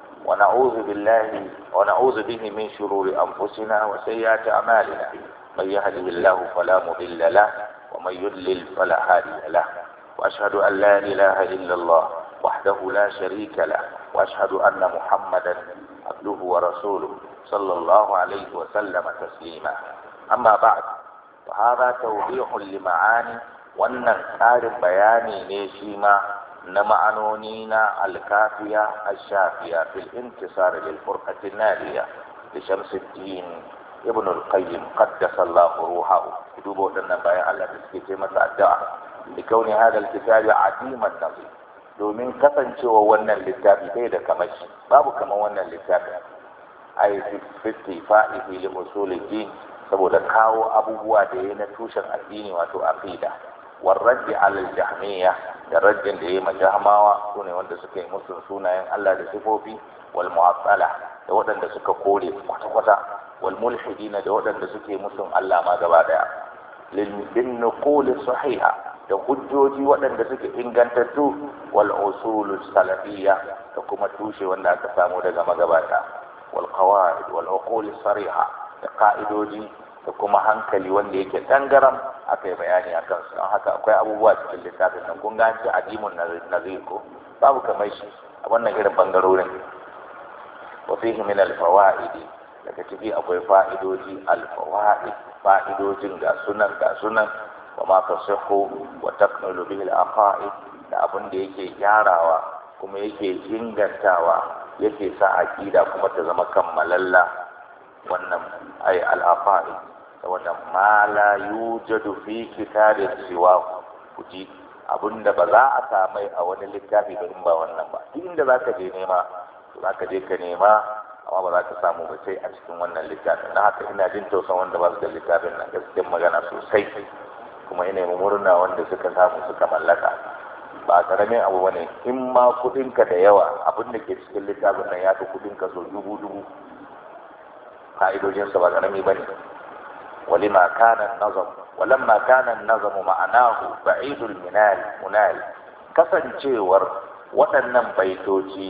S1: ونعوذ بالله ونعوذ به من شرور أنفسنا وسيئات أعمالنا من يهده الله فلا مضل له ومن يضلل فلا هادي له وأشهد أن لا إله إلا الله وحده لا شريك له وأشهد أن محمدا عبده ورسوله صلى الله عليه وسلم تسليما أما بعد فهذا توضيح لمعاني wannan ƙarin bayani ne shi ma na ma'anoni na al-kafiya ash-shafiya fil intisar lil furqati an-nadiya li Shamsuddin ibn al-Qayyim qaddasa Allah ruhahu. dubo wadannan bayan Allah da suke ce masa addu'a li kauni hada al-kitab adiman nazir, domin kasancewa wannan littafi bai da kamashi, babu kaman wannan littafi ai fi fa'ihi li usulid-din, saboda kawo abubuwa da yayi na tushen addini wato aqida, war radd ala al-jahmiyya, da raddin da yayi majahmawa sune wanda suka yi musun sunayen Allah da sifofi, wal mu'attala da waɗanda suka kore kwata-kwata, wal mulhidina da waɗanda suke musun Allah ma gaba daya, lil bin nuqul sahiha, da hujjoji waɗanda suke ingantattu, wal usul salafiyya, da kuma tushe wanda aka samu daga magabata, wal qawaid wal uqul sariha, da ka'idoji da kuma hankali wanda yake tangaram aka yi bayani a kansu. Don haka akwai abubuwa cikin littafin nan kun ganci adimun nazir ko babu kamar shi a wannan irin bangarorin. wa fihi min al-fawaid, daga ciki akwai fa'idoji al-fawaid, fa'idojin ga sunan ga sunan wa ma tasihhu wa taqnilu bihi al-aqaid, da abin da yake gyarawa kuma yake ingantawa yake sa aqida kuma ta zama kammalalla. wannan ay al-aqaid wanda ma la yujadu fi kitabin siwa, kuji abinda ba za a samai a wani littafi ba in ba wannan ba. inda zaka je nema zaka je ka nema, amma ba za ka samu ba sai a cikin wannan littafin. dan haka ina jin tausan wanda ba su da littafin nan, gaskiyar magana sosai, kuma ina yi murna wanda suka samu suka mallaka. ba karamin abu bane in ma kudinka da yawa, abin da ke cikin littafin nan ya fi kudinka so dubu dubu. fa'idojinsa ba karami bane. ولما كان النظم ولما كان النظم معناه بعيد المنال منال kasancewar waɗannan baitoci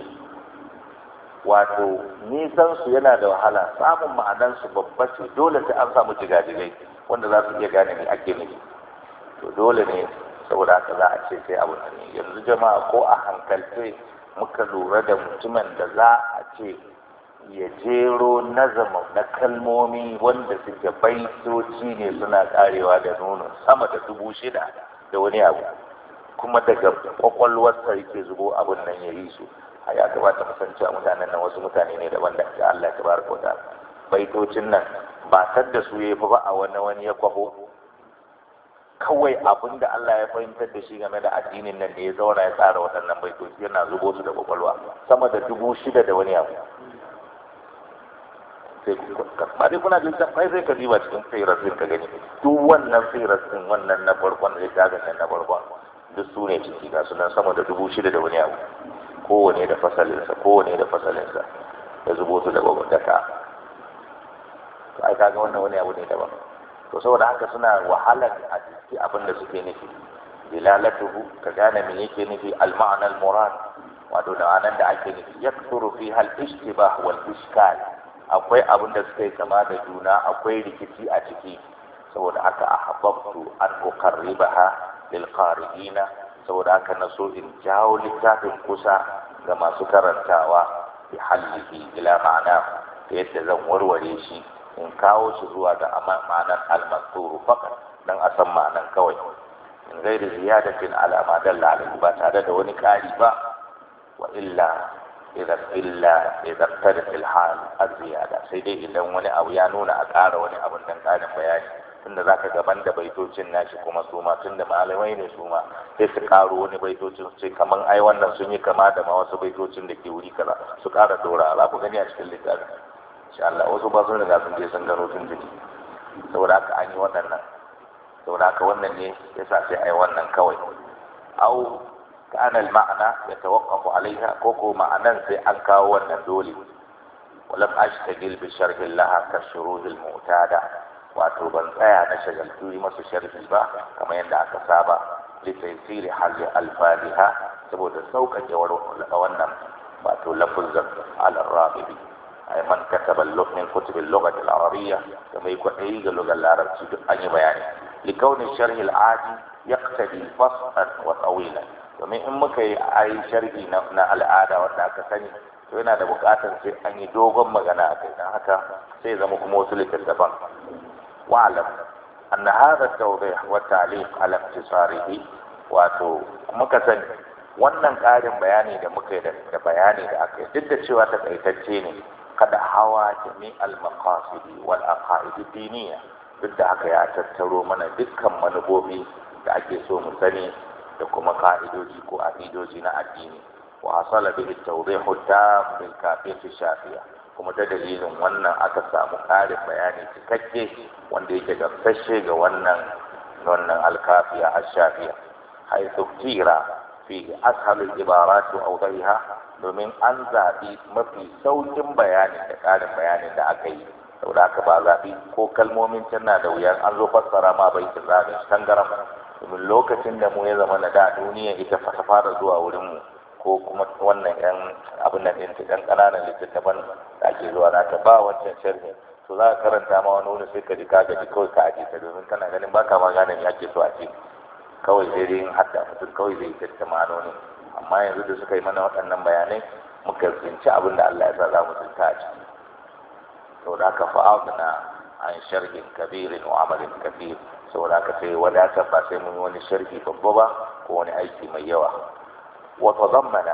S1: wato nisan su yana da wahala, samun ma'anan su babba ce, dole sai an samu jigajigai wanda za su iya gane me ake nufi. to dole ne saboda haka za a ce sai abu ne. yanzu jama'a ko a hankalce muka lura da mutumin da za a ce ya jero nazama na kalmomi wanda suke baitoci ne suna karewa da nono sama da dubu shida da wani abu, kuma daga kwakwalwarsa yake zubo abin nan ya yi su. a ya gabata musanci a mutanen nan wasu mutane ne daban da Allah ya tabaraka wa ta'ala. baitocin nan ba tar da su yayi ba a wani wani ya kwafo, kawai abin da Allah ya fahimtar da shi game da addinin nan da ya zauna ya tsara waɗannan baitoci yana zubo su da kwakwalwa sama da dubu shida da wani abu. sai ba dai kuna jin kai sai ka diba cikin siratin ka gani duk wannan siratin wannan na farkon da ta ga na farkon duk su ne ciki ga sunan sama da dubu shida da wani abu, kowane da fasalinsa kowane da fasalinsa da zubo su da gwagwadaka. to ai kaga wannan wani abu ne daban. to saboda haka suna wahalar a ciki abin da suke nufi, dilalatuhu ka gane me yake nufi, al-ma'na al-murad, wato da anan da ake nufi. yakthuru fiha al-ishtibah wal ishkal, akwai abin da suka yi kama da juna, akwai rikici a ciki. saboda haka ahabbtu an uqarribaha lil qari'ina, saboda haka na so in jawo littafin kusa ga masu karantawa, bi hallihi ila ma'ana, da yadda zan warware shi in kawo shi zuwa ga ma'anar al-mazkur faqat, dan a san ma'anar kawai, in gairi ziyadatin ala ma dalla alaihi, ba tare da wani kari ba. wa illa idan illa idan tada fil hal az-ziyada, sai dai idan wani abu ya nuna a ƙara wani abun dan ƙarin bayani, tunda zaka gaban da baitocin nashi kuma su ma tunda malamai ne su ma sai su ƙaro wani baitocin su ce kaman ai wannan sun yi kama da ma wasu baitocin da ke wuri kaza, su ƙara dora. za ku gani a cikin littafin insha Allah. wasu ba sun riga sun je sun gano tun jiki, saboda haka an yi waɗannan. saboda haka wannan ne yasa sai ai wannan kawai. au كان المعنى يتوقف عليها كوكو معنى في أنكا والندولي، ولم أشتغل بشرح لها كالشروط المعتادة، وأتوبا أيا نشغل في مس شرح البا كما يندع كسابة لتيسير حل ألفاظها سبوت السوق جوار ونم وأتو لفظ على الراغب، أي من كتب اللغة من كتب اللغة العربية كما يكون أي اللغة العربية أي بيان، لكون الشرح العادي يقتدي فصلا وطويلا. domin in muka yi ayi sharhi na al'ada wanda aka sani, to yana da buƙatar sai an yi dogon magana a kai, don haka sai zama kuma wasu littattafan. wa'alam anna hadha at-tawdih wa ta'liq ala iktisarihi, wato muka sani wannan ƙarin bayani da muka yi da bayani da aka yi duk da cewa takaitacce ne kada hawa jami al-maqasidi wal aqaid diniya duk da haka ya tattaro mana dukkan manufofi da ake so mu sani da kuma ka'idoji ko aqidoji na addini wa hasala bihi tawdihu tam bil kafiyati shafiya kuma ta dalilin wannan aka samu ƙarin bayani cikakke wanda yake gamsashe ga wannan wannan alkafiya ash-shafiya haythu tira fi ashal al-ibarat wa awdahiha domin an zabi mafi saukin bayani da ƙarin bayanin da aka yi saboda aka ba zabi ko kalmomin tana da wuyan an zo fassara ma bai ta zabi tangaram domin lokacin da mu ya zama na da duniya ita ta fara zuwa wurin mu ko kuma wannan yan abin nan ɗin ta ɗan ƙananan littattafan da ake zuwa na ta ba wancan sharhi to za ka karanta ma wani wani sai ka ji ka gaji kawai ka aje ta domin kana ganin baka ma gane me ake so a ce kawai sai dai yin hadda mutum kawai zai tattata ma'anoni amma yanzu da suka yi mana waɗannan bayanai muka tsinci abin da Allah ya sa za mu tsinta a ciki saboda haka fa'adna an sharhin kabirin wa amalin kabir saboda haka sai wadatar ba sai mun yi wani sharhi babba ba ko wani aiki mai yawa وتضمن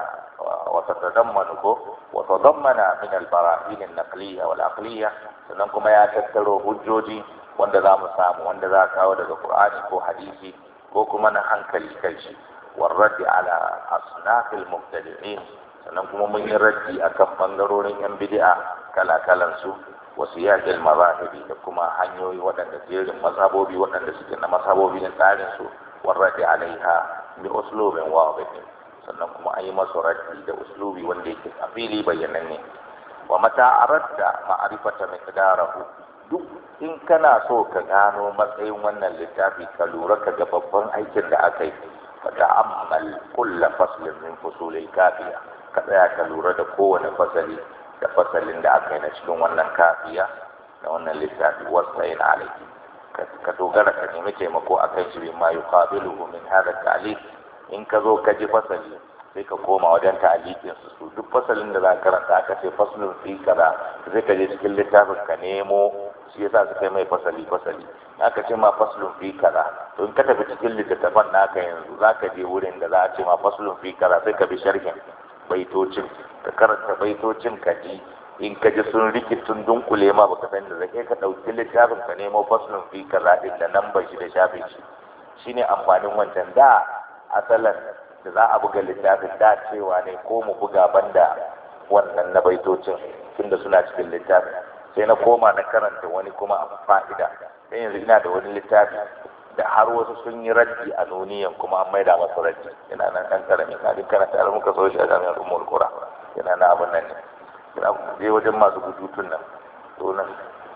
S1: وتتضمن وتضمن من البراهين النقلية والعقلية sannan kuma ya tattaro hujjoji wanda za mu samu wanda za kawo daga Qur'ani ko hadisi ko kuma na hankali kanshi warraddi ala asnafil mubtadi'in sannan kuma mun yi raddi akan bangarorin yan bid'a kala kalan su wasu yaƙil mazahibi da kuma hanyoyi waɗanda jerin mazhabobi waɗanda suke na mazhabobi na tsarin su warraddi alaiha bi uslubin wadihin sannan kuma an yi masa raddi da uslubi wanda yake a fili bayyananne wa mata aradda ma'rifata miqdarahu duk in kana so ka gano matsayin wannan littafi ka lura ka ga babban aikin da aka yi fa ta'ammal kull faslin min fusulil kafiya ka tsaya ka lura da kowane fasali da fasalin da aka yi na cikin wannan kafiya da wannan littafi wasta'in alayhi ka dogara ka nemi taimako akan shi bima yuqabiluhu min hadha ta'lif in ka zo ka ji fasali sai ka koma wajen ta'alikin su su duk fasalin da za ka karanta aka ce faslun fi kaza sai ka je cikin littafin ka nemo shi yasa suka yi mai fasali fasali aka ce ma faslun fi kaza to in ka tafi cikin littattafan naka yanzu za ka je wurin da za a ce ma faslun fi kaza sai ka bi sharhin baitocin ka karanta baitocin ka ji in ka ji sun riki sun dunkule ma baka san da zai ka ɗauki littafin ka nemo faslun fi kaza din da nan shi da shafin shi shine amfanin wancan da asalan da za a buga littafin da cewa ne ko mu buga banda wannan na baitocin tunda suna cikin littafin sai na koma na karanta wani kuma a fa'ida sai yanzu ina da wani littafi da har wasu sun yi raddi a nuniyan kuma an maida masa raddi yana nan ɗan karami na duk karanta har muka so shi a jami'ar ummul qura yana na abin nan ne ina je wajen masu bututun nan to nan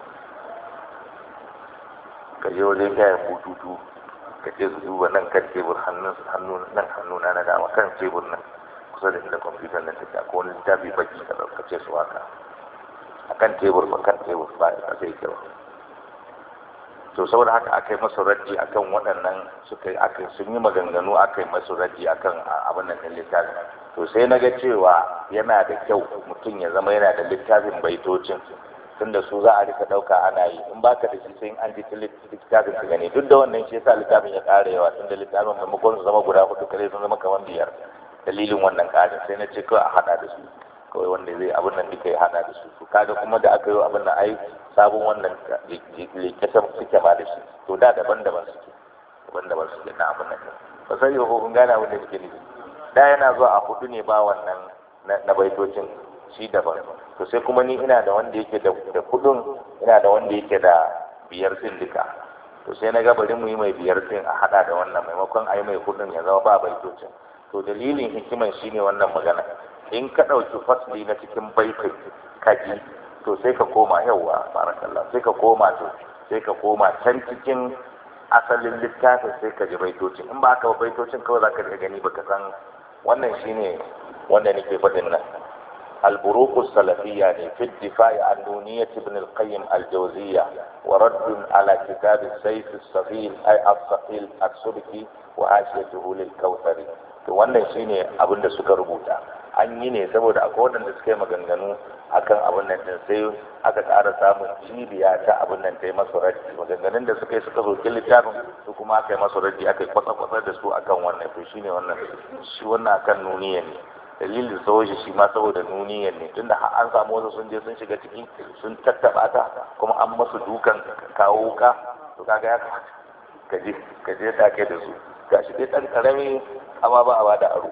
S1: ka je wajen kayan bututu ka ce su duba nan kan tebur hannun hannu nan hannuna na dama kan tebur nan kusa da inda kwamfutar nan take ko wani littafi baki ka ɗauka ce su haka a kan tebur ba kan tebur ba a sai kyau to saboda haka aka yi masu raddi akan waɗannan suka yi aka sun yi maganganu aka yi masu raddi akan abin nan ɗin littafin to sai na ga cewa yana da kyau mutum ya zama yana da littafin baitocin tunda su za a rika dauka ana yi in baka da shi sai an ji littafin ka gani duk da wannan shi yasa littafin ya ƙara yawa tunda littafin maimakon su zama guda hudu kare sun zama kamar biyar dalilin wannan ƙarin sai na ce kawai a haɗa da su kawai wanda zai abin nan duka ya haɗa da su to kaga kuma da aka yi abin nan ai sabon wannan likitan suke ba da shi to da daban-daban suke daban-daban suke na abin nan ba sai ko kun gane abin da suke nufi da yana zuwa a hudu ne ba wannan na baitocin shi daban to sai kuma ni ina da wanda yake da kudin ina da wanda yake da biyar sin duka to sai na ga bari mu yi mai biyar sin a hada da wannan maimakon a yi mai kudin ya zama ba baitocin to dalilin hikiman shine wannan magana in ka ɗauki fasli na cikin baitin kaji to sai ka koma yawa barakallah sai ka koma to sai ka koma can cikin asalin littafin sai ka ji baitocin in ba ka ba baitocin kawai za ka gani baka san wannan shine wanda nake faɗin nan البروق السلفية في الدفاع عن نونية ابن القيم الجوزية ورد على كتاب السيف الصغير أي الثقيل السبكي وحاشيته للكوثري wannan shine abin da suka rubuta a an yi ne saboda akwai waɗanda suka yi maganganu akan abin nan din sai aka ƙara samun cibiya ta abin nan ta yi masu raddi maganganun da suka yi suka zoki littafin su kuma aka yi masu raddi aka yi kwatsa-kwatsa da su akan wannan to shine wannan shi wannan akan nuniya ne dalilin sawo shi shi ma saboda nuniya ne tunda an samu wasu sun je sun shiga ciki sun tattaba ta kuma an masu dukan kawo wuka to kaga ya kaje kaje take da su gashi dai dan karami amma ba a bada aro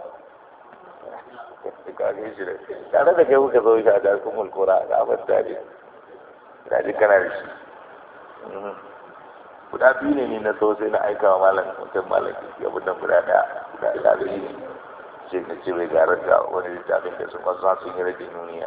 S1: kage shi da tare da kai kuka zo shi a da kuma alkora ga abin da ne da ji kana da shi guda biyu ne ni na so sai na aika wa malam mutum malam ya budan guda daya guda ɗalibi ne ce na ce bai garar da wani littafin da sun wasu sun yi rage nuniya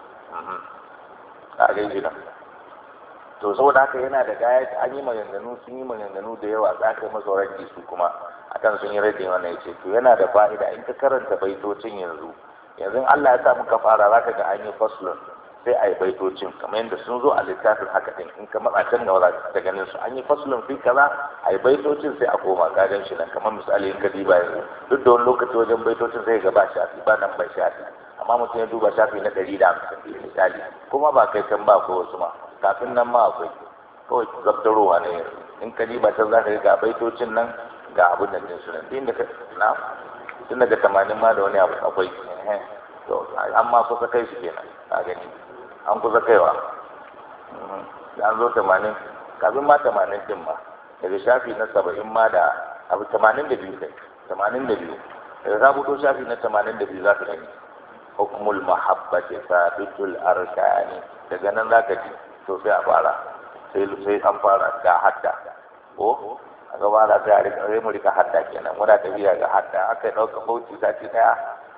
S1: a gaji nan to saboda haka yana da gaya an yi maganganu sun yi maganganu da yawa za ka yi masa rage su kuma akan sun yi rage wannan ya ce to yana da fa'ida in ka karanta baitocin yanzu yanzu Allah ya sa muka fara za ka ga an yi faslun sai a yi baitocin kamar yadda sun zo a littafin haka din in ka matsa can gaba da ganin su an yi faslun fi kaza a yi baitocin sai a koma gagan shi nan kamar misali in ka diba yanzu duk da wani lokaci wajen baitocin sai ga ba shafi ba nan bai shafi amma mutum ya duba shafi na ɗari da hamsin misali kuma ba kai kan ba ko wasu ma kafin nan ma akwai kawai zabtarowa ne in ka diba can za ka ga baitocin nan ga abin da din su nan din da ka na tun daga tamanin ma da wani abu akwai to amma kusa kai shi kenan a gani an kusa kaiwa da an zo tamanin kafin ma tamanin din ma daga shafi na saba'in ma da abu tamanin da biyu kai tamanin da biyu daga za fito shafi na tamanin da biyu za ka gani hukumul mahabbati sabitul arkani daga nan za ka ji to sai a fara sai sai an fara ga hadda ko a gaba da sai a rika sai mu rika hadda kenan muna tafiya ga hadda aka yi ɗaukar bauchi sati ɗaya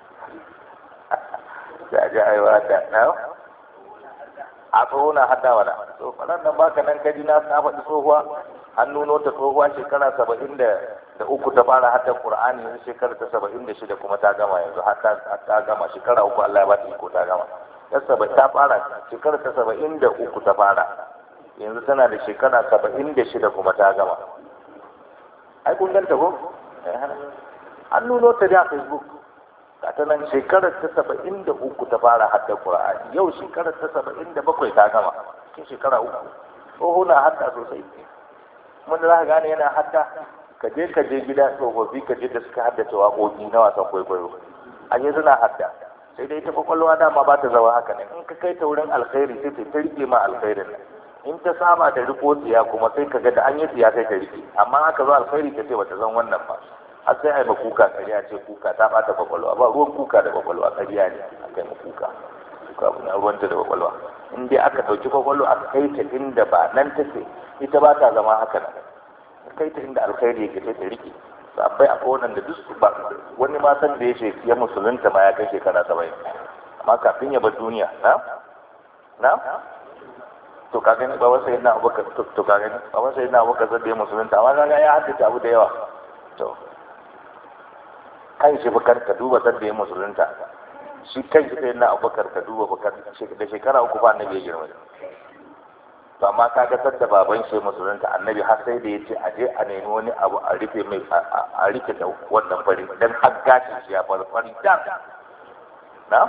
S1: sai a ji aiwa da na a tsoho na hadda wada to faɗan nan baka nan kaji na na faɗi tsohuwa an nuno ta tsohuwa shekara saba'in da da uku ta fara hadda qur'ani yanzu shekara ta saba'in da shida kuma ta gama yanzu har ta gama shekara uku Allah ya ba ta iko ta gama ta saba'in ta fara shekara ta saba'in da uku ta fara yanzu tana da shekara saba'in da shida kuma ta gama ai kun ganta ko an nuno ta da Facebook ta nan shekarar ta saba'in da uku ta fara hadda Qur'ani yau shekarar ta saba'in da bakwai ta gama cikin shekara uku tsoho na hadda sosai mun za ka gane yana hadda ka je ka je gida tsofaffi ka je da suka haddace waƙoƙi na wasan kwaikwayo a yi suna hadda sai dai ta kwakwalwa dama ba ta zama haka ne in ka kai ta wurin alkhairi sai ta rike ma alkhairin nan in ta saba da riko tsiya kuma sai ka ga da an yi tsiya sai ta rike amma haka zo alkhairi ta ce bata zan wannan ba har sai ai ba kuka kariya ce kuka ta bata kwakwalwa ba ruwan kuka da kwakwalwa kariya ne akai ma kuka kuka abu na ruwanta da kwakwalwa in dai aka dauki kwakwalwa aka kai ta inda ba nan take ita ba ta zama haka nan kai ta inda alkhairi yake sai ta rike sabbai a kowannan da duk ba wani ma san da ya ce ya musulunta ma ya kai shekara saba'in amma kafin ya bar duniya na na to ka gani ba wasu yana abubakar to ka gani ba wasu yana abubakar zai ya musulunta amma kaga ya haddace abu da yawa to kan shi bukar ka duba sadda ya musulunta shi kan shi sai na abubakar ka duba bukar da shekara uku ba annabi ya girma to amma ka ga sadda baban shi musulunta annabi har sai da ya ce a je a nemi wani abu a rufe mai a rike da wannan fari dan har gashin shi ya fara fari da na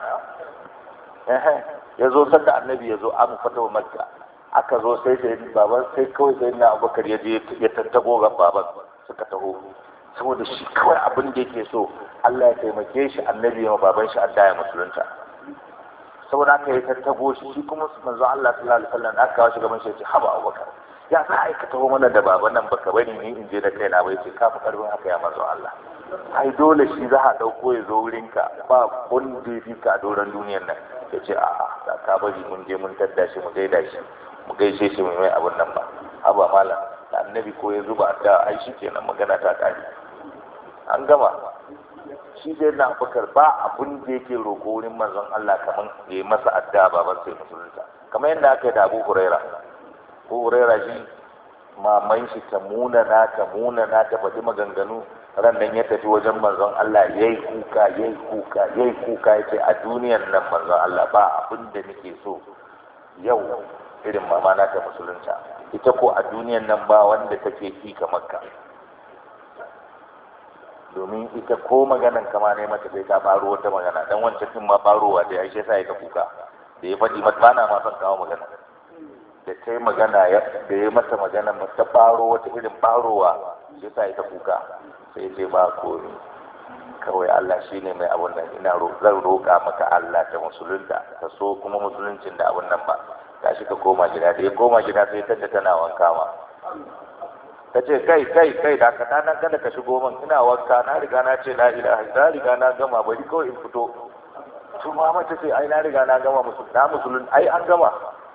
S1: ya zo sadda annabi ya zo an fata wa makka aka zo sai sai baban sai kawai sai na abubakar ya je ya tattabo ga baban suka taho saboda shi kawai abin da yake so Allah ya taimake shi annabi ya baban shi adda ya musulunta saboda haka ya tattabo shi shi kuma manzo Allah sallallahu alaihi wasallam aka kawo shi gaban shi ya ce haba abubakar ya za a aikata mana da baban nan baka bari ni in je da kaina bai ce ka fi karfin haka ya manzo Allah ai dole shi za a dauko ya zo wurinka ba wanda ya fi ka doron duniyar nan ya ce a'a da ka bari mun je mun tadda shi mu gaida shi mu gaishe shi mai abun nan ba haba malam da annabi ko ya zuba da ai shi kenan magana ta kare an gama shi sai na abubakar ba abun da yake roƙo wurin manzon Allah kaman ya yi masa addu'a baban sai musulunta kamar yadda aka yi da Abu Huraira Abu Huraira shi maman shi ta muna na ta muna na ta faɗi maganganu ran nan ya tafi wajen manzon Allah yayi kuka yayi kuka yayi kuka yace a duniyar nan manzon Allah ba abin da nake so yau irin mama na ta musulunta ita ko a duniyar nan ba wanda take ki kamar ka domin ita ko maganan kama ne mata sai ta faro wata magana dan wancan tun ma farowa da ya shi sai ta kuka da ya faɗi mata bana ma son kawo magana da ta yi magana da ya mata magana mata faro wata irin farowa shi sai ta kuka sai ce ba komi kawai Allah shi ne mai abun nan ina zan roƙa maka Allah ta musulunta ta so kuma musuluncin da abun nan ba ta shi ka koma gida da ya koma gida sai ta tana wanka ma ta ce kai kai kai da ka nan kada ka shigo min ina wanka na riga na ce la ilaha na riga na gama bari kawai in fito su ma mace ce ai na riga na gama musulun na musulun ai an gama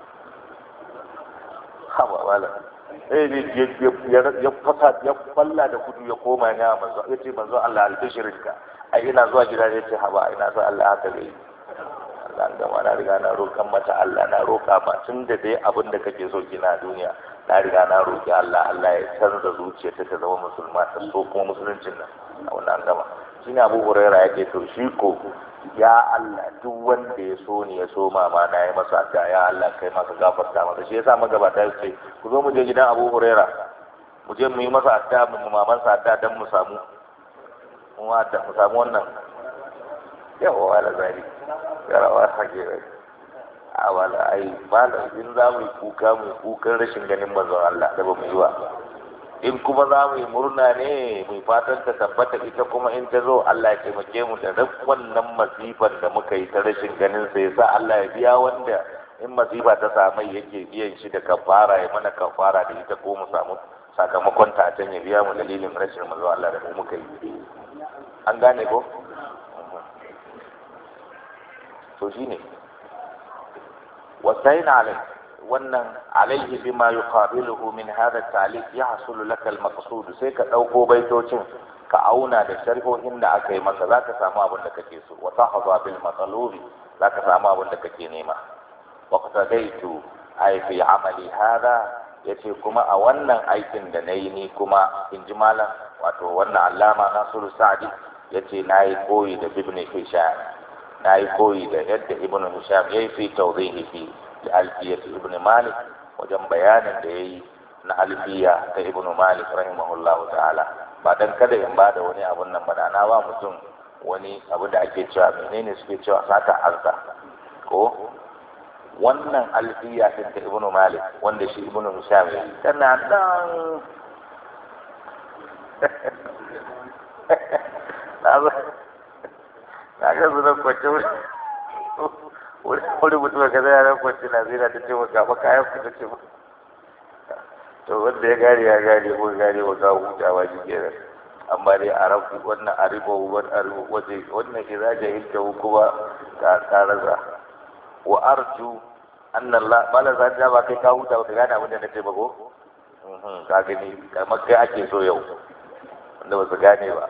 S1: ha ba wala eh ya fasa ya falla da kudu ya koma ya manzo ya ce manzo Allah albishirinka ai ina zuwa gida ya ce ha ba ina so Allah haka zai Allah gama na riga na roƙan mata Allah na roƙa ma tun da dai abin da kake so kina duniya na riga na roƙi Allah Allah ya canza zuciyarta ta zama musulma ta so kuma musuluncin nan a wannan gama shine Abu Hurairah yake to shi ko ya Allah duk wanda ya so ni ya so mama na yi masa ta ya Allah kai masa gafarta masa shi yasa magabata ya ce ku zo mu je gidan Abu Hurairah mu je mu yi masa adda mu maman sa adda dan mu samu mu adda mu samu wannan yawa wala zari yarawa hake a wala ai malam in za mu yi kuka mu yi kukan rashin ganin manzon Allah da ba mu yi wa in kuma za mu yi murna ne mu fatan ta tabbata ita kuma in ta zo Allah ya taimake mu da wannan masifar da muka yi ta rashin ganin sa yasa Allah ya biya wanda in masifa ta samu yake biyan shi da kafara ya mana kafara da ita ko mu samu sakamakon ta can ya biya mu dalilin rashin manzon Allah da mu muka yi an gane ko to shine wasaina alai wannan alaihi bima yuqabiluhu min hadha at-ta'liq yahsulu laka al-maqsud sai ka dauko baitocin ka auna da sharhohin da aka yi maka zaka samu abin da kake so wa tahza bil matlubi zaka samu abin da kake nema wa qadaitu ay fi amali hada yace kuma a wannan aikin da nayi ni kuma inji malam wato wannan allama Nasiru Sa'di yace nayi koyi da ibn Hisham nayi koyi da yadda ibn Hisham yayi fi tawdihi fi alfiyat ibn Malik wajen bayanin da yayi na alfiya ta ibn Malik rahimahullahu ta'ala ba dan kada in bada wani abun nan ba da na ba mutum wani abu da ake cewa menene suke cewa sata arza ko wannan alfiya din ta ibn Malik wanda shi ibn Hisham yayi tana dan na ga zuwa kwace wani mutum ka zai ran kwace na zai ta ce wa gaba kayan ku ta ce ba to wanda ya gari ya gari ko gari wa ga hutawa shi kenan amma dai a rabu wannan a ribo waje wannan idza jahilta kuma ka karaza wa arju anna Allah bala za ta ba kai ka huta ka gane abin da nace ba ko ka gani kamar kai ake so yau wanda ba su gane ba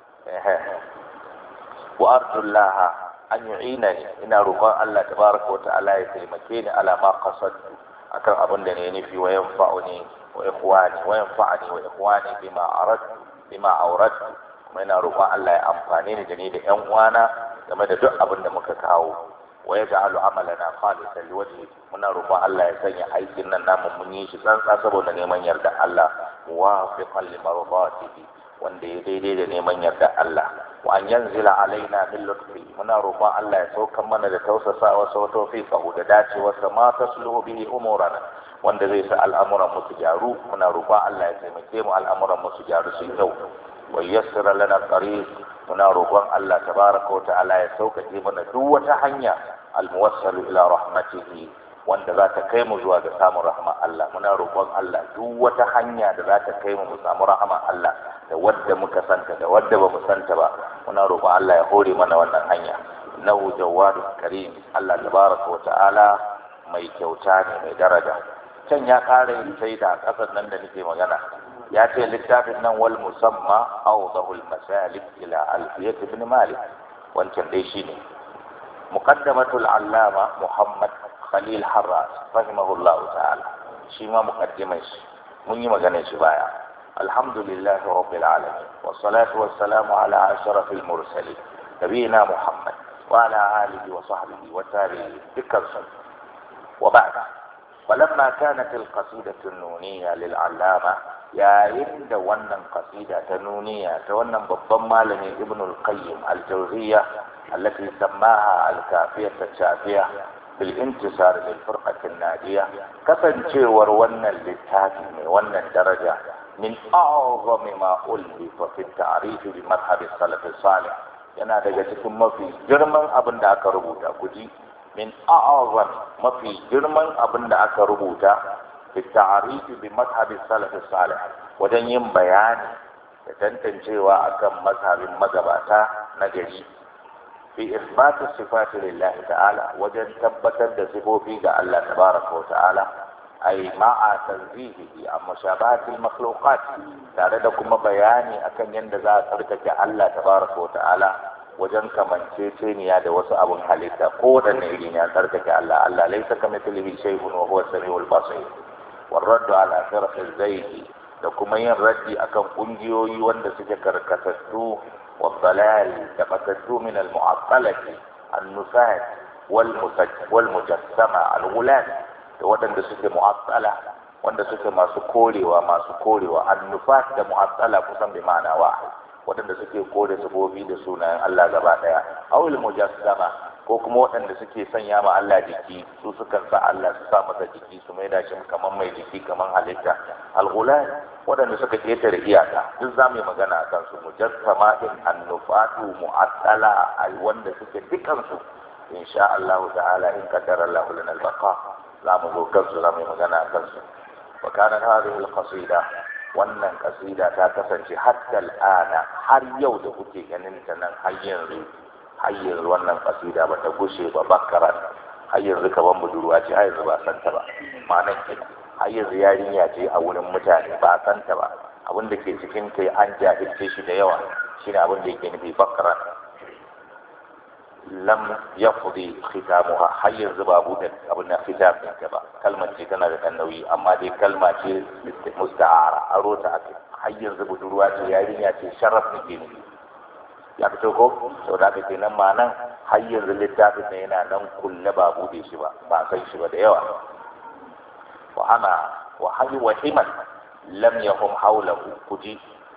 S1: wa arjullaha an yu'inani ina roƙon Allah tabaraka wa ta'ala ya taimake ni ala ma qasadtu akan abin da ne nufi wa yanfa'uni wa ikhwani wa yanfa'ani wa ikhwani bima aradtu bima awradtu kuma ina roƙon Allah ya amfane ni da ni da ƴan uwana game da duk abin da muka kawo wa yaj'alu amalana khalisan liwajhi muna roƙon Allah ya sanya aikin nan namu mun yi shi tsantsa saboda neman yarda Allah muwafiqan limardatihi wanda ya daidai da neman yarda Allah wa an yanzila alaina min lutfi muna roƙon Allah ya sauka mana da tausasawa sau tawfiqahu da dacewa ma tasluhu bihi umurana wanda zai sa al'amuran mu su gyaru muna roƙon Allah ya taimake mu al'amuran mu su gyaru su kyau wa yassira lana tariq muna roƙon Allah tabaraka wa ta'ala ya sauƙaƙe mana duk wata hanya al-muwassalu ila rahmatihi wanda za ta kai mu zuwa ga samun rahama Allah muna roƙon Allah duk wata hanya da za ta kai mu mu samu rahama Allah da wadda muka santa da wadda ba mu santa ba muna roƙon Allah ya hore mana wannan hanya innahu jawwadun karim Allah tabaraka wa ta'ala mai kyauta ne mai daraja can ya ƙara yin shaida a ƙasar nan da nake magana ya ce littafin nan wal musamma awdahul masalik ila alfiyat ibn malik wancan dai shine muqaddamatul allama muhammad Khalil Harras rahimahullahu ta'ala shi ma muqaddimai shi mun yi maganar shi baya alhamdulillah rabbil alamin wassalatu wassalamu ala ashrafil mursalin nabiyina muhammad wa ala alihi wa sahbihi wa tabi'in dukkan su wa ba'da falamma kanat al-qasidatu an-nuniyya lil-allama yayin da wannan qasida ta nuniya ta wannan babban malami ibn al-qayyim al-jawziyya allati sammaha al-kafiyah al-shafiyah bil intisar lil firqah an-najiyah kasancewar wannan littafi mai wannan daraja min a'zam ma ulfa fi at-ta'rif bi madhhab as-salaf as-salih yana daga cikin mafi girman abin da aka rubuta kuji min a'zam mafi girman abin da aka rubuta fi at-ta'rif bi madhhab as-salaf as-salih wajen yin bayani da tantancewa akan mazhabin magabata na gari fi isbatu sifati lillahi ta'ala wajen tabbatar da sifofi ga Allah tabaraka wa ta'ala ay ma'a tanzihihi an mushabahatil makhluqat tare da kuma bayani akan yadda za a tsarkake Allah tabaraka wa ta'ala wajen kamanceceniya da wasu abun halitta ko da ne iri ne a tsarkake Allah Allah laysa kamithlihi shay'un wa huwa as-sami'ul basir والرد على فرق الزيد da kuma yin raddi akan kungiyoyi wanda suke karkatattu wa dalal da matattu min al-mu'attalati an-nufat wal mujassama al-ghulat da wadanda suke mu'attala wanda suke masu korewa masu korewa an-nufat da mu'attala kusan bi ma'ana wahid wadanda suke kore sabobi da sunayen Allah gaba daya aw al-mujassama ko kuma waɗanda suke sanya ma Allah jiki su sukan sa Allah su sa masa jiki su mai da shi kamar mai jiki kamar halitta al-ghulal waɗanda suka ketare iyaka duk za mu yi magana a kansu mujassama din annufatu mu'attala ai wanda suke dukan su insha Allah ta'ala in qaddara Allah lana al-baqa za mu zo kansu za mu yi magana a kansu wa kana hadhihi al-qasida wannan kasida ta kasance hatta al'ana har yau da kuke ganin ta nan har yanzu har yanzu wannan kasida ba ta gushe ba bakaran har yanzu kaman budurwa ce har yanzu ba san ta ba ma'anar kenan har yanzu yarinya ce a wurin mutane ba san ta ba abin da ke cikin ta an jahilce shi da yawa shine abin da yake nufi bakaran lam yafdi khitamuha har yanzu ba bude abin da khitam ɗin ta ba kalmar ce tana da ɗan nauyi amma dai kalma ce musta'ara aro ta ake har yanzu budurwa ce yarinya ce sharaf nake ne ya fito ko sau da aka kenan ma nan har yanzu littafin ne yana nan kulle ba bude shi ba ba san shi ba da yawa wa ana wa hayy wa himan lam yahum hawlahu kuji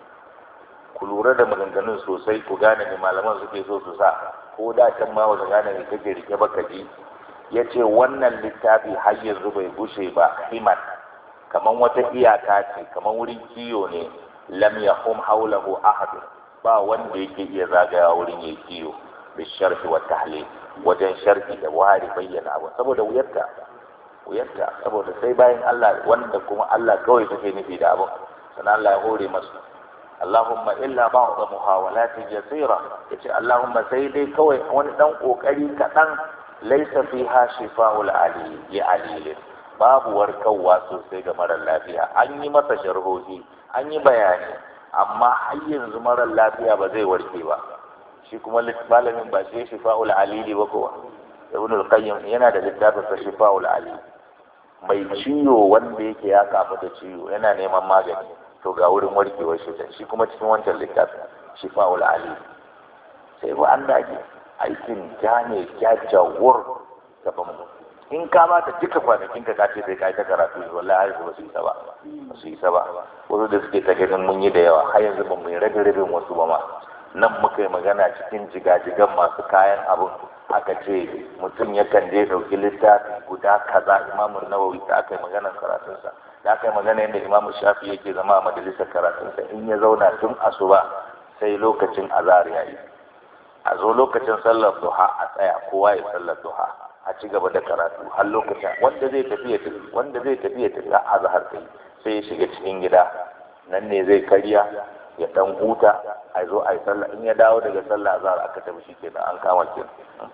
S1: ku lura da maganganun sosai ku gane ne malaman suke so su sa ko da can ma wata gane ne kake rike baka ji yace wannan littafi har yanzu bai gushe ba himan kaman wata iyaka ce kaman wurin kiyo ne lam yahum hawlahu ahad ba wanda yake iya zagaya wurin yayi kiyo bi sharhi wa tahlil wajen sharhi da wari bayyana abu saboda wuyarta wuyarta saboda sai bayan Allah wanda kuma Allah kawai suke nufi da abin sannan Allah ya hore masu Allahumma illa ba'd muhawalatin yasira yace Allahumma sai dai kawai wani dan kokari kadan laysa fiha shifa'ul ali ya alil babu warkarwa sosai ga marar lafiya an yi masa sharhohi an yi bayani amma har yanzu marar lafiya ba zai warke ba shi kuma malamin ba shi shifa'ul alil ba kowa ibn al-qayyim yana da littafin sa shifa'ul alil mai ciwo wanda yake ya kamu da ciwo yana neman magani to ga wurin warkewar shi shi kuma cikin wancan littafin shifa'ul ali sai ba an dage aikin jane jajawur gaban mu in ka ba ta duka kwanakin ka kace sai kai ta karatu wallahi har ba su isa ba ba su isa ba wasu da suke ta ganin mun yi da yawa har yanzu ba mu yi rage rabin wasu ba ma nan muka yi magana cikin jigajigan masu kayan abin aka ce mutum yakan je dauki littafi guda kaza imamun nawawi ta aka yi maganar karatunsa da aka yi magana yadda imamu shafi yake zama a majalisar karatunsa in ya zauna tun asuba sai lokacin azhar ya yi a zo lokacin sallar duha a tsaya kowa ya sallar duha a ci gaba da karatu har lokacin wanda zai tafi ya tafi wanda zai tafi ya tafi a azhar kai sai ya shiga cikin gida nan ne zai karya ya dan huta a zo a yi sallah in ya dawo daga sallah azhar aka tafi shi kenan an kama kin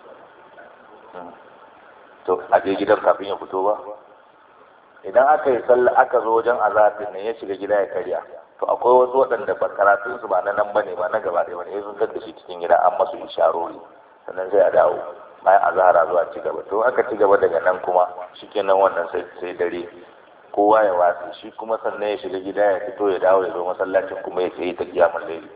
S1: to a je gidan kafin ya fito ba idan aka yi sallah aka zo wajen azafin ne ya shiga gida ya karya to akwai wasu waɗanda ba karatun su ba na nan bane ba na gaba ɗaya bane sun tar da shi cikin gida an masu isharori sannan sai a dawo bayan azahara zuwa ci gaba to aka ci gaba daga nan kuma shikenan wannan sai sai dare kowa ya wasu shi kuma sannan ya shiga gida ya fito ya dawo ya zo masallacin kuma ya sai ta kiyamul layli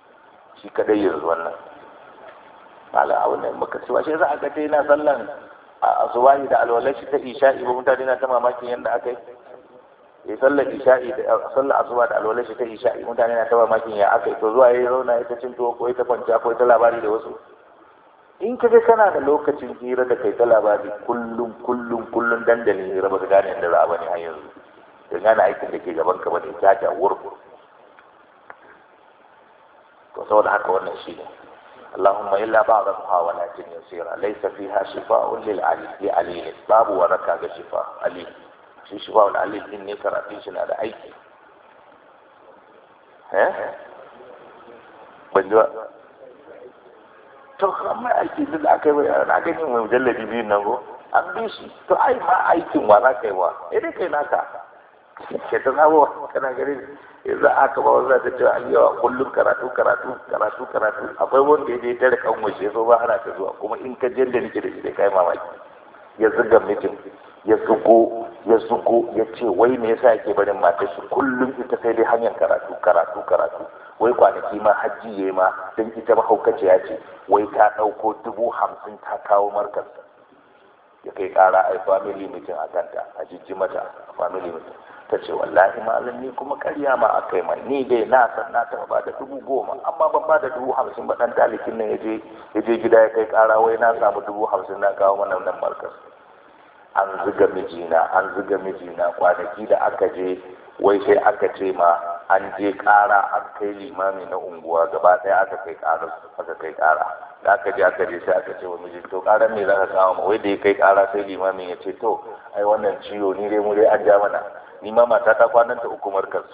S1: shi kadai yanzu wannan mala abun nan muka ci ba shi za a ga dai na sallan a asubahi da alwalai shi ta isha'i ba mutane na ta mamakin yadda aka yi ya sallar isha'i da sallar asuba da alwalai shi ta isha'i mutane na ta mamakin ya aka yi to zuwa yayi zauna ita cin tuwo ko ita kwanciya ko ita labari da wasu in ka ga kana da lokacin hira da kai ta labari kullum kullum kullum dandalin hira ba ka gane yadda za a bane har yanzu ka gane aikin da ke gaban ka bane ta ta wurfu to saboda haka wannan shi ne اللهم إلا بعض محاولات يسيرة ليس فيها شفاء للعليل باب وركا شفاء عليل شي شفاء العليل إني كراتيش على أيدي ها بنجوا to amma aiki da aka yi na gani mai mujalladi biyu nan go an bi shi to ai ma aikin wa za ka yi wa idan kai naka ke ta sabo kana gari yanzu aka ba wanda ta ce an yawa kullum karatu karatu karatu karatu akwai wanda ya je tare kan waje so ba ana ta zuwa kuma in ka je da nake da shi da kai mamaki ya zuga mijin ya zugo ya zugo ya ce wai me yasa yake barin matar shi kullum ita sai dai hanyar karatu karatu karatu wai kwanaki ma hajji yayi ma dan ita mahaukaci ya ce wai ta dauko dubu hamsin ta kawo markas ya kai kara ai family meeting a kanta a jijji mata family meeting ta ce wallahi malam ni kuma karya ma a kai man ni dai na san na taɓa ba da dubu goma amma ban ba da dubu hamsin ba ɗan talikin nan ya je gida ya kai ƙara wai na samu dubu hamsin na kawo mana nan markas an zuga mijina an zuga mijina kwanaki da aka je wai sai aka ce ma an je ƙara an kai limami na unguwa gaba ɗaya aka kai ƙara aka kai ƙara da aka je aka je sai aka ce wa miji to ƙarar me za ka kawo ma wai da ya kai ƙara sai limamin ya ce to ai wannan ciwo ni dai mu dai an ja mana ni ma mata ta kwanan ta uku markas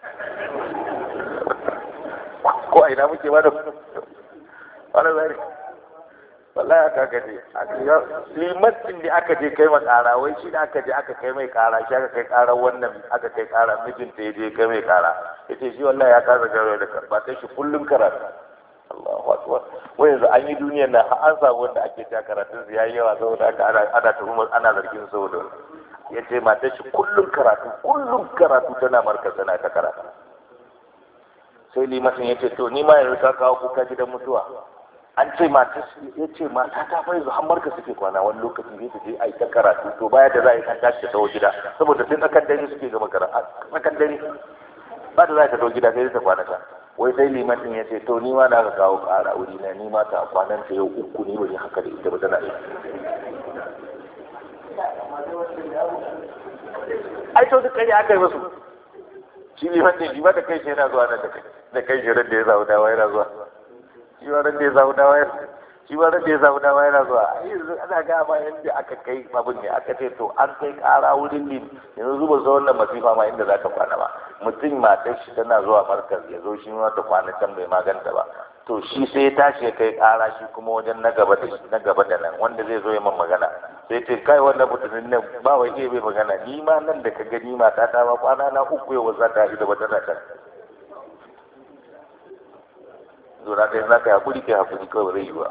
S1: ko a ina muke ba da wani zari wallahi aka gaje limatin da aka je kai ma kara wai shi da aka je aka kai mai kara shi aka kai kara wannan aka kai kara mijinta ya je kai mai kara yace shi wallahi ya kasa garo da karba kai shi kullum karatu Allahu akbar wai yanzu an yi duniyar nan an samu wanda ake ta karatun su yayi yawa saboda aka ana ana tuhumar ana zargin saboda ya ce matar shi kullum karatu kullum karatu tana marka tana ta karatu sai limatin ya ce to ni ma yanzu ka kawo kuka gidan mutuwa an ce mata ya ce mata ta fa yanzu har marka suke kwana wani lokaci zai ta je a yi ta karatu to baya da za a yi kan tashi ta dawo gida saboda sai tsakan dare suke gama karatu tsakan dare ba da za ta dawo gida sai ta kwana ta wai sai limatin ya ce to ni ma da aka kawo kara wuri na ni ma ta kwanan ta yau uku ni wani haka da ita ba tana yi ai to duk kai aka yi musu shi ne wanda shi ba da kai shi yana zuwa nan da kai shi ran da ya zawo dawa yana zuwa shi ba ran da ya zawo dawa yana shi ba ran da ya zawo dawa yana zuwa yanzu ana ga ma yanda aka kai abin ne aka ce to an kai kara wurin ne yanzu zuba zo wannan masifa ma inda zaka kwana ba mutum matar shi tana zuwa markaz ya zo shi ma ta kwana can bai maganta ba to shi sai ya tashi ya kai kara shi kuma wajen na gaba da na gaba da nan wanda zai zo ya man magana sai ce kai wannan mutumin nan ba wai zai bai magana ni ma nan da ka gani mata ta ba kwana na uku yau za ta yi da wata na can zura kai za ka hakuri kai hakuri kawai zai yi ba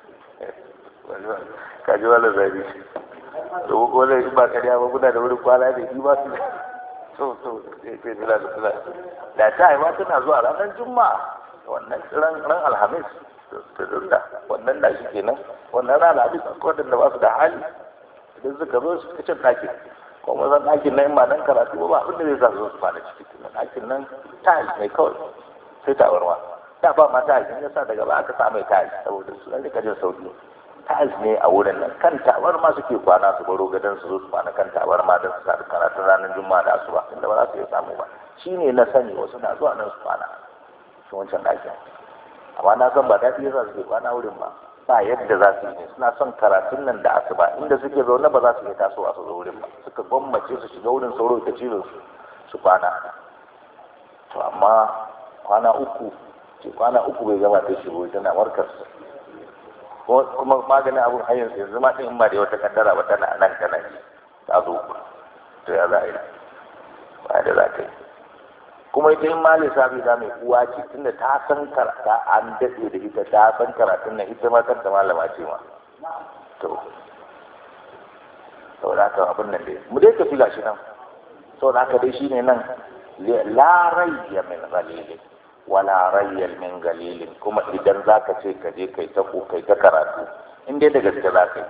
S1: ka ji wala zabi da ko wala ba kariya ba kuna da wurin kwana da shi ba su so so sai sai da da da ta yi ma tana zuwa ranar juma'a wannan ran ran alhamis da dunda wannan da shi kenan wannan ran alhamis akwai wanda ba su da hali idan suka zo su kace daki kuma zan dakin nan ba dan karatu ba abin da zai sa su su fara ciki dakin nan tiles ne kawai sai ta warwa da ba ma tiles ne yasa daga ba aka sa mai tiles saboda su rika jin sauki tiles ne a wurin nan kan tawar ma suke kwana su baro gadan su zo su kwana kan tawar ma dan su sa karatu ranar juma'a da asuba inda ba za su iya samu ba shine na sani wasu na zuwa nan su kwana su wancan dakin amma na san ba daɗi yasa suke kwana wurin ba ba yadda za su yi suna son karatun nan da asuba inda suke zaune ba za su iya tasowa su zo wurin ba suka gwammace su shiga wurin sauro ta cizon su su kwana to amma kwana uku ce kwana uku bai gama ta shigo tana warkar su kuma maganin abun hanyar su yanzu ma ɗin in ba da wata kaddara ba tana nan tana ji ta zo to ya za a yi ba da za ta yi kuma ita in ma lissafi za mai uwa ce tunda ta san karata an daɗe da ita ta san karatun nan ita ma kanta malama ce ma to saboda haka abin nan dai mu dai tafi gashi nan saboda haka dai shine nan la rayya min ghalilin wala rayya min galilin kuma idan zaka ce ka je kai ta ko kai ta karatu in dai da gaske za ka yi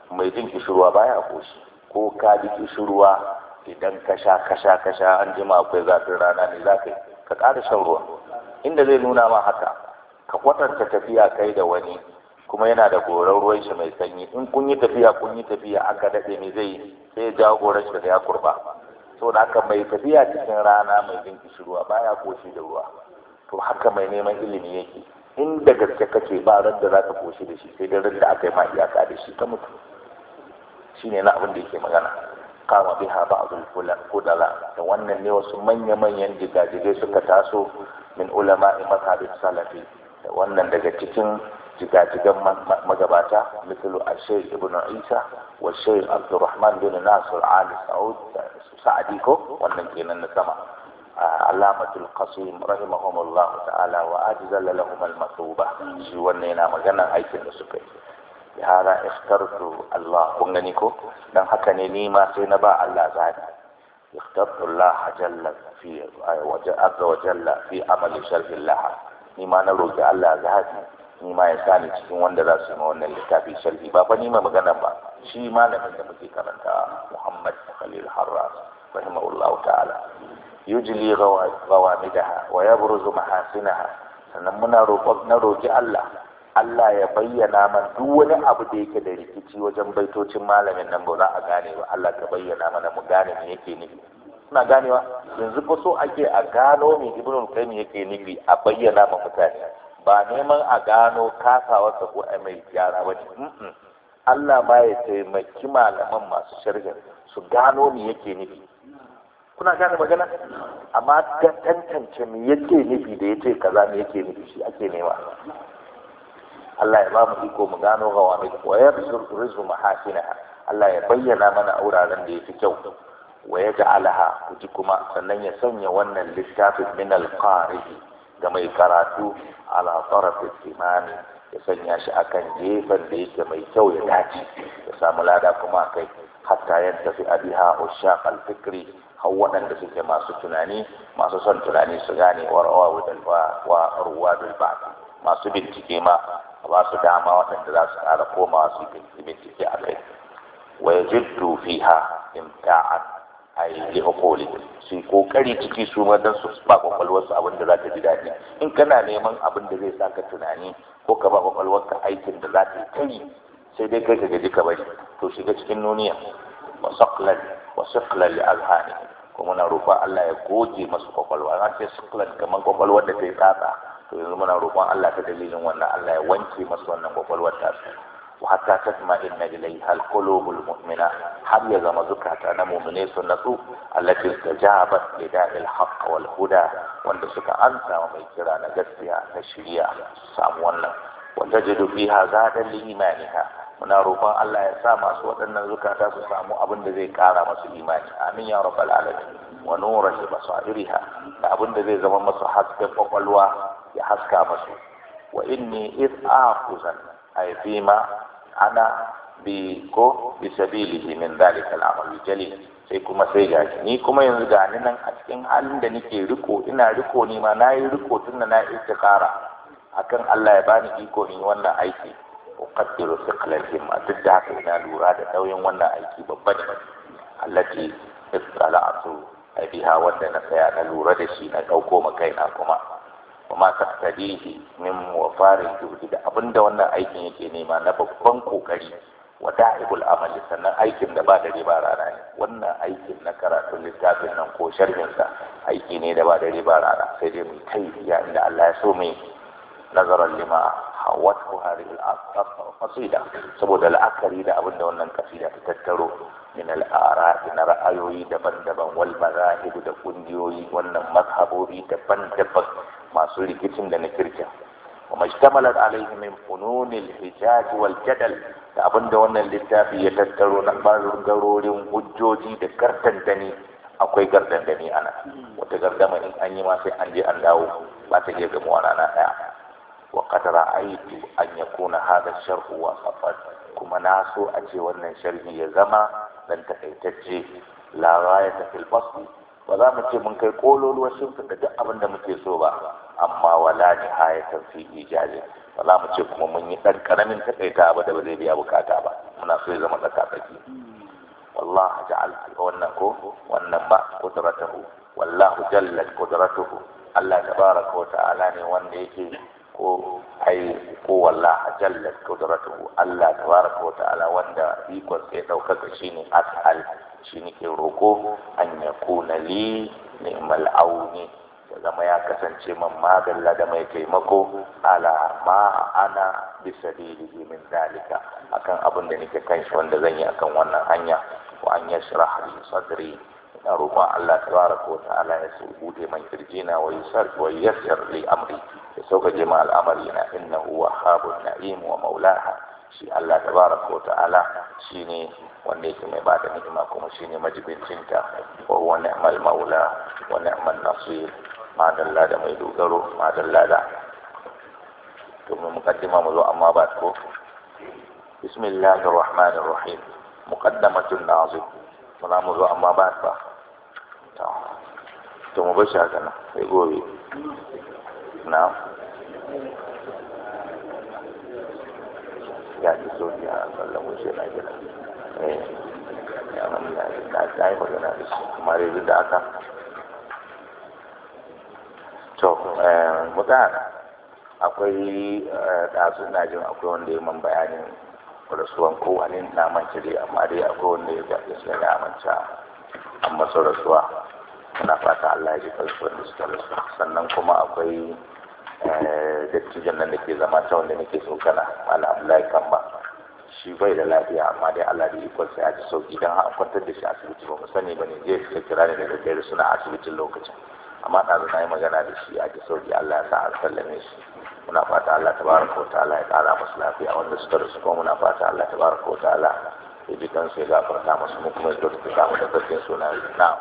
S1: mai jin kishirwa baya koshi, ko ka ji kishirwa idan ka sha ka sha ka sha an jima akwai zafin rana ne za ka ka ƙara shan ruwa. Inda zai nuna ma haka, ka kwatanta tafiya kai da wani kuma yana da goron ruwan shi mai sanyi, in kun yi tafiya kun yi tafiya aka daɗe ne zai sai ya jawo goron shi da ya kurba. Saboda haka mai tafiya cikin rana mai jin kishirwa baya koshi da ruwa. To haka mai neman ilimi yake, in da gaske kake ba ran da za ka koshi da shi sai da ran da aka yi ma iyaka da shi ka mutu. Shine na abin da yake magana. Kama biha ba'dul fudala, da wannan ne wasu manya-manyan jigajigai suka taso min ulama'i mazhabin salafi, da wannan daga cikin jigajigan magabata misalu al-shaykh ibn Isa wa shaykh Abdurrahman bin Nasir Ali Saud Sa'di ko wannan kenan na sama Allamatul Qasim rahimahumullah ta'ala wa ajzala lahum al-masuba, shi wannan yana maganan aikin da suka yi. Hada ikhtartu Allah, kun gani ko dan haka ne ni ma sai na ba Allah zabi. Ikhtartu Allah jalla fi wa azza wa jalla fi amali sharhi Allah, ni ma na roki Allah zabi, ni ma ya sani cikin wanda za su yi wannan littafi sharhi. Ba fa ni ma magana ba, shi malamin da muke karanta Muhammad Khalil Harras rahimahullah ta'ala. Yujli ghawamidaha wa yabruzu mahasinaha, sannan muna roƙon na roki Allah Allah ya bayyana man duk wani abu da yake da rikici wajen baitocin malamin nan ba za a gane ba. Allah ka bayyana mana mu gane me yake nufi. Kuna ganewa? Yanzu fa so ake a gano me Ibn Qayyim yake nufi a bayyana ma mutane, ba neman a gano kasawarsa ko a mai gyara ba. Allah ba ya taimaki malaman masu sharhin su gano me yake nufi. Kuna gane magana? Amma ga tantance me yake nufi da yace kaza me yake nufi shi ake nema. Allah ya ba mu iko mu gano gawa mai wa ya rizqu mahasinaha, Allah ya bayyana mana auraren da yafi kyau, wa ya ja'alaha kuji kuma sannan ya sanya wannan littafin min al-qari ga mai karatu ala taraf al-imani, ya sanya shi akan gefen da yake mai kyau ya dace, ya samu lada kuma kai hatta yadda fi abiha ushaq al-fikri, har waɗanda suke masu tunani masu son tunani su gane wa rawa wa ruwadul ba'd, masu bincike ma ba su dama waɗanda za su ƙara komawa su bincike a kai. Wa ya jiddu fiha imta'an ay li uquli, su kokari ciki su ma dan su ba kwakwalwar su abin da za ta ji daɗi. In kana neman abin da zai saka tunani ko ka ba kwakwalwar ka aikin da za ta kai, sai dai kai ka gaji ka bari, to shiga cikin nuniya. Wa saqlan wa saqlan li azhani, kuma na roƙon Allah ya goge masu kwakwalwa. Na ce saqlan kamar kwakwalwar da ta yi tsatsa, to yanzu muna roƙon Allah ta dalilin wannan Allah ya wanke masu wannan kwakwalwar tasu. Wa hatta tatma'inna ilayha al-qulubul mu'mina, har ya zama zukata na mu'mine su natsu, allati tajabat li da'il haqq wal huda, wanda suka ansa mai kira na gaskiya na shari'a su samu wannan. Wa tajidu fiha zadan li imaniha, muna roƙon Allah ya sa masu waɗannan zukata su samu abin da zai ƙara masu imani. Amin ya rabbal alamin. Wa nuran li basairiha, da abin da zai zama masu hasken kwakwalwa ya haska masu. Wa inni iz aquzan ay fima ana bi ko bi sabilihi min dalika al-amal jalil, sai kuma sai ga ni kuma yanzu ga ni nan a cikin halin da nake riko, ina riko ni ma nayi riko tunda na istikara akan Allah ya bani iko ni wannan aiki. Uqaddiru thiqla al-himma, duk da haka ina lura da nauyin wannan aiki babba ne. Allati istala'tu ay biha, wanda na tsaya na lura da shi na dauko ma kaina kuma. Kuma taqtadihi min wafarin juhdi, da abinda wannan aikin yake nema na babban kokari. Wa da'ibul amali, sannan aikin da ba da riba rana ne. Wannan aikin na karatun littafin nan ko sharhin sa aiki ne da ba da riba rana, sai dai mu kai ya inda Allah ya so mu nazaran lima hawatu hadhihi al-qasida, saboda la'akari da abinda wannan kasida ta tattaro min al-ara'i na ra'ayoyi daban-daban, wal mazahib da kungiyoyi, wannan mazhabobi daban-daban masu rikicin da na kirkiya. wa majtamalat alaihi min fununil hijaj wal jadal, da abinda wannan littafi ya tattaro na bangarorin hujjoji da gardandani. Akwai gardandani ana wata gardama in an yi ma sai an je an dawo, ba ta iya gamuwa rana daya. wa qad ra'aytu an yakuna hadha sharhu wasafan, kuma na so a ce wannan sharhi ya zama dan takaitacce, la ghayata fil fasl, ba za mu ce mun kai kololuwar shimfiɗa duk abin da muke so ba, amma wala nihayatan fi ijazi, ba za mu ce kuma mun yi ɗan ƙaramin takaita ba da ba zai biya bukata ba. muna so ya zama tsakatsaki. wallahu ja'al wannan ko wannan ba qudratuhu wallahu jallat qudratuhu Allah tabaraka wa ta'ala ne wanda yake ko ai ko wallahi jallat qudratuhu Allah tabaraka wa ta'ala wanda ikon sai daukaka shine as'al shine ke roko an yakuna li ni'mal auni ya zama ya kasance man madalla da mai taimako ala ma ana bisabilihi min dalika akan abin da nake kan shi wanda zan yi akan wannan hanya wa an yashrah li sadri ina roƙon Allah tabaraka wa ta'ala ya su bude man kirjina wa yusar wa yassir li amri ya sauƙaƙe ma al'amari na innahu wahhabun na'im wa maulaha shi Allah tabaraka wa ta'ala shine wanda yake mai bada ni'ima kuma shine majibincinta wa huwa ni'mal maula wa ni'man nasir madalla da mai dogaro madalla da to mu mukaddima mu zo amma ba ko bismillahir rahmanir rahim muqaddamatun nazim muna mu zo amma ba ba to mu bashi haka nan sai gobe na ya ci so ya sallan mu shi na gida eh ya nan da da yi magana da shi kuma yanzu da aka to mutane akwai ɗazu na jin akwai wanda ya man bayanin rasuwan kowane na mance dai amma dai akwai wanda ya gaɗe su ya manta an masa rasuwa muna fata Allah ya ji karsuwar da suka rasu sannan kuma akwai dattijan nan da ke zama ta wanda nake so kana Malam Abdullahi Kamba shi bai da lafiya amma dai Allah da ikon sa ya ji sauki dan an kwantar da shi asibiti ba mu sani bane je suka kira ne daga gari suna asibitin lokacin amma ɗazu na yi magana da shi a ji sauki Allah ya sa an sallame shi muna fata Allah tabaraka wa ta'ala ya ƙara musu lafiya wanda suka rasu kuma muna fata Allah tabaraka wa ta'ala ya ji kansu ya gafarta musu mu kuma ya kyautu ta mu da sarkin suna na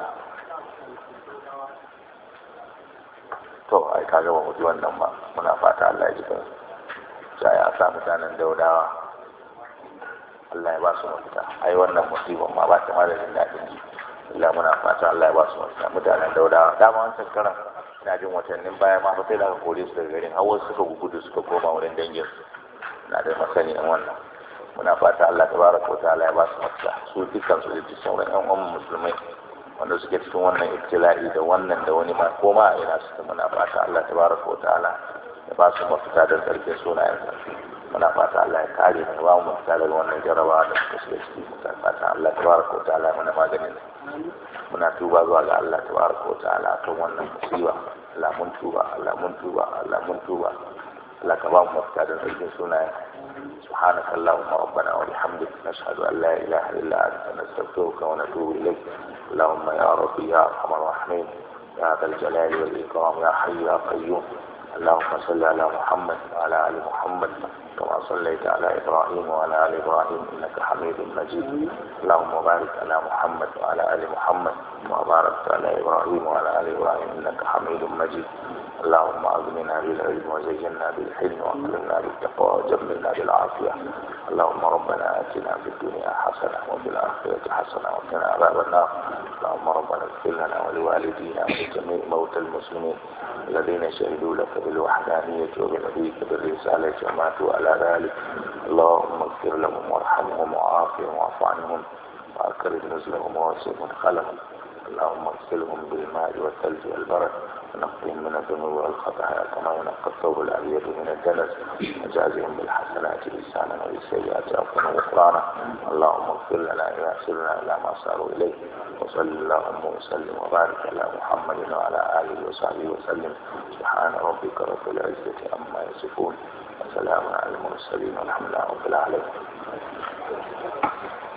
S1: to ai ka ga ba mu ji wannan ba muna fata Allah ya ji kansu sai ya sa mutanen Daudawa Allah ya ba su mafita ai wannan musibar ma ba ta ma da jin daɗin ji Allah muna fata Allah ya ba su mafita mutanen Daudawa dama wancan karan ina jin watannin baya ma fa sai da aka kore su daga garin har wasu suka gudu suka koma wurin dangin na da masaniyan wannan muna fata Allah tabaraka wa ta'ala ya ba su mafita su dukkan su da sauran ƴan uwan musulmai wanda suke cikin wannan ibtila'i da wannan da wani ma ko ma ina su muna fata Allah tabaraka wa ta'ala ya ba su mafita da tsarkin sunayensa muna fata Allah ya kare mu ba mu mafita daga wannan jarabawa da suka shiga ciki muna fata Allah tabaraka wa ta'ala mana maganin muna tuba zuwa ga Allah tabaraka wa ta'ala kan wannan musiba Allah mun tuba Allah mun tuba Allah mun tuba Allah ka ba mu mafita da tsarkin sunayen سبحانك اللهم ربنا وبحمدك نشهد أن لا إله إلا أنت نستغفرك ونتوب إليك اللهم يا ربي يا أرحم الراحمين يا ذا الجلال والإكرام يا حي يا قيوم اللهم صل على محمد وعلى آل محمد كما صليت على إبراهيم وعلى آل إبراهيم إنك حميد مجيد اللهم بارك على محمد وعلى آل محمد كما باركت على إبراهيم وعلى آل إبراهيم إنك حميد مجيد اللهم أغننا بالعلم وزينا بالحلم وأكرمنا بالتقوى وجملنا بالعافية اللهم ربنا آتنا في الدنيا حسنة وفي الآخرة حسنة وقنا عذاب النار اللهم ربنا اغفر لنا ولوالدينا ولجميع موتى المسلمين الذين شهدوا لك بالوحدانية وبنبيك بالرسالة وماتوا على ذلك اللهم اغفر لهم وارحمهم وعافهم واعف عنهم وأكرم نزلهم ووسع مدخلهم اللهم اغسلهم بالماء والثلج والبرد ونقهم من الذنوب والخطايا كما ينقى الثوب الأبيض من الدنس وجازهم بالحسنات لسانا وبالسيئات عفوا وغفرانا اللهم اغفر لنا إذا سرنا إلى ما صاروا إليه وصل اللهم وسلم وبارك على محمد وعلى آله وصحبه وسلم سبحان ربك رب العزة عما يصفون وسلام على المرسلين والحمد لله رب العالمين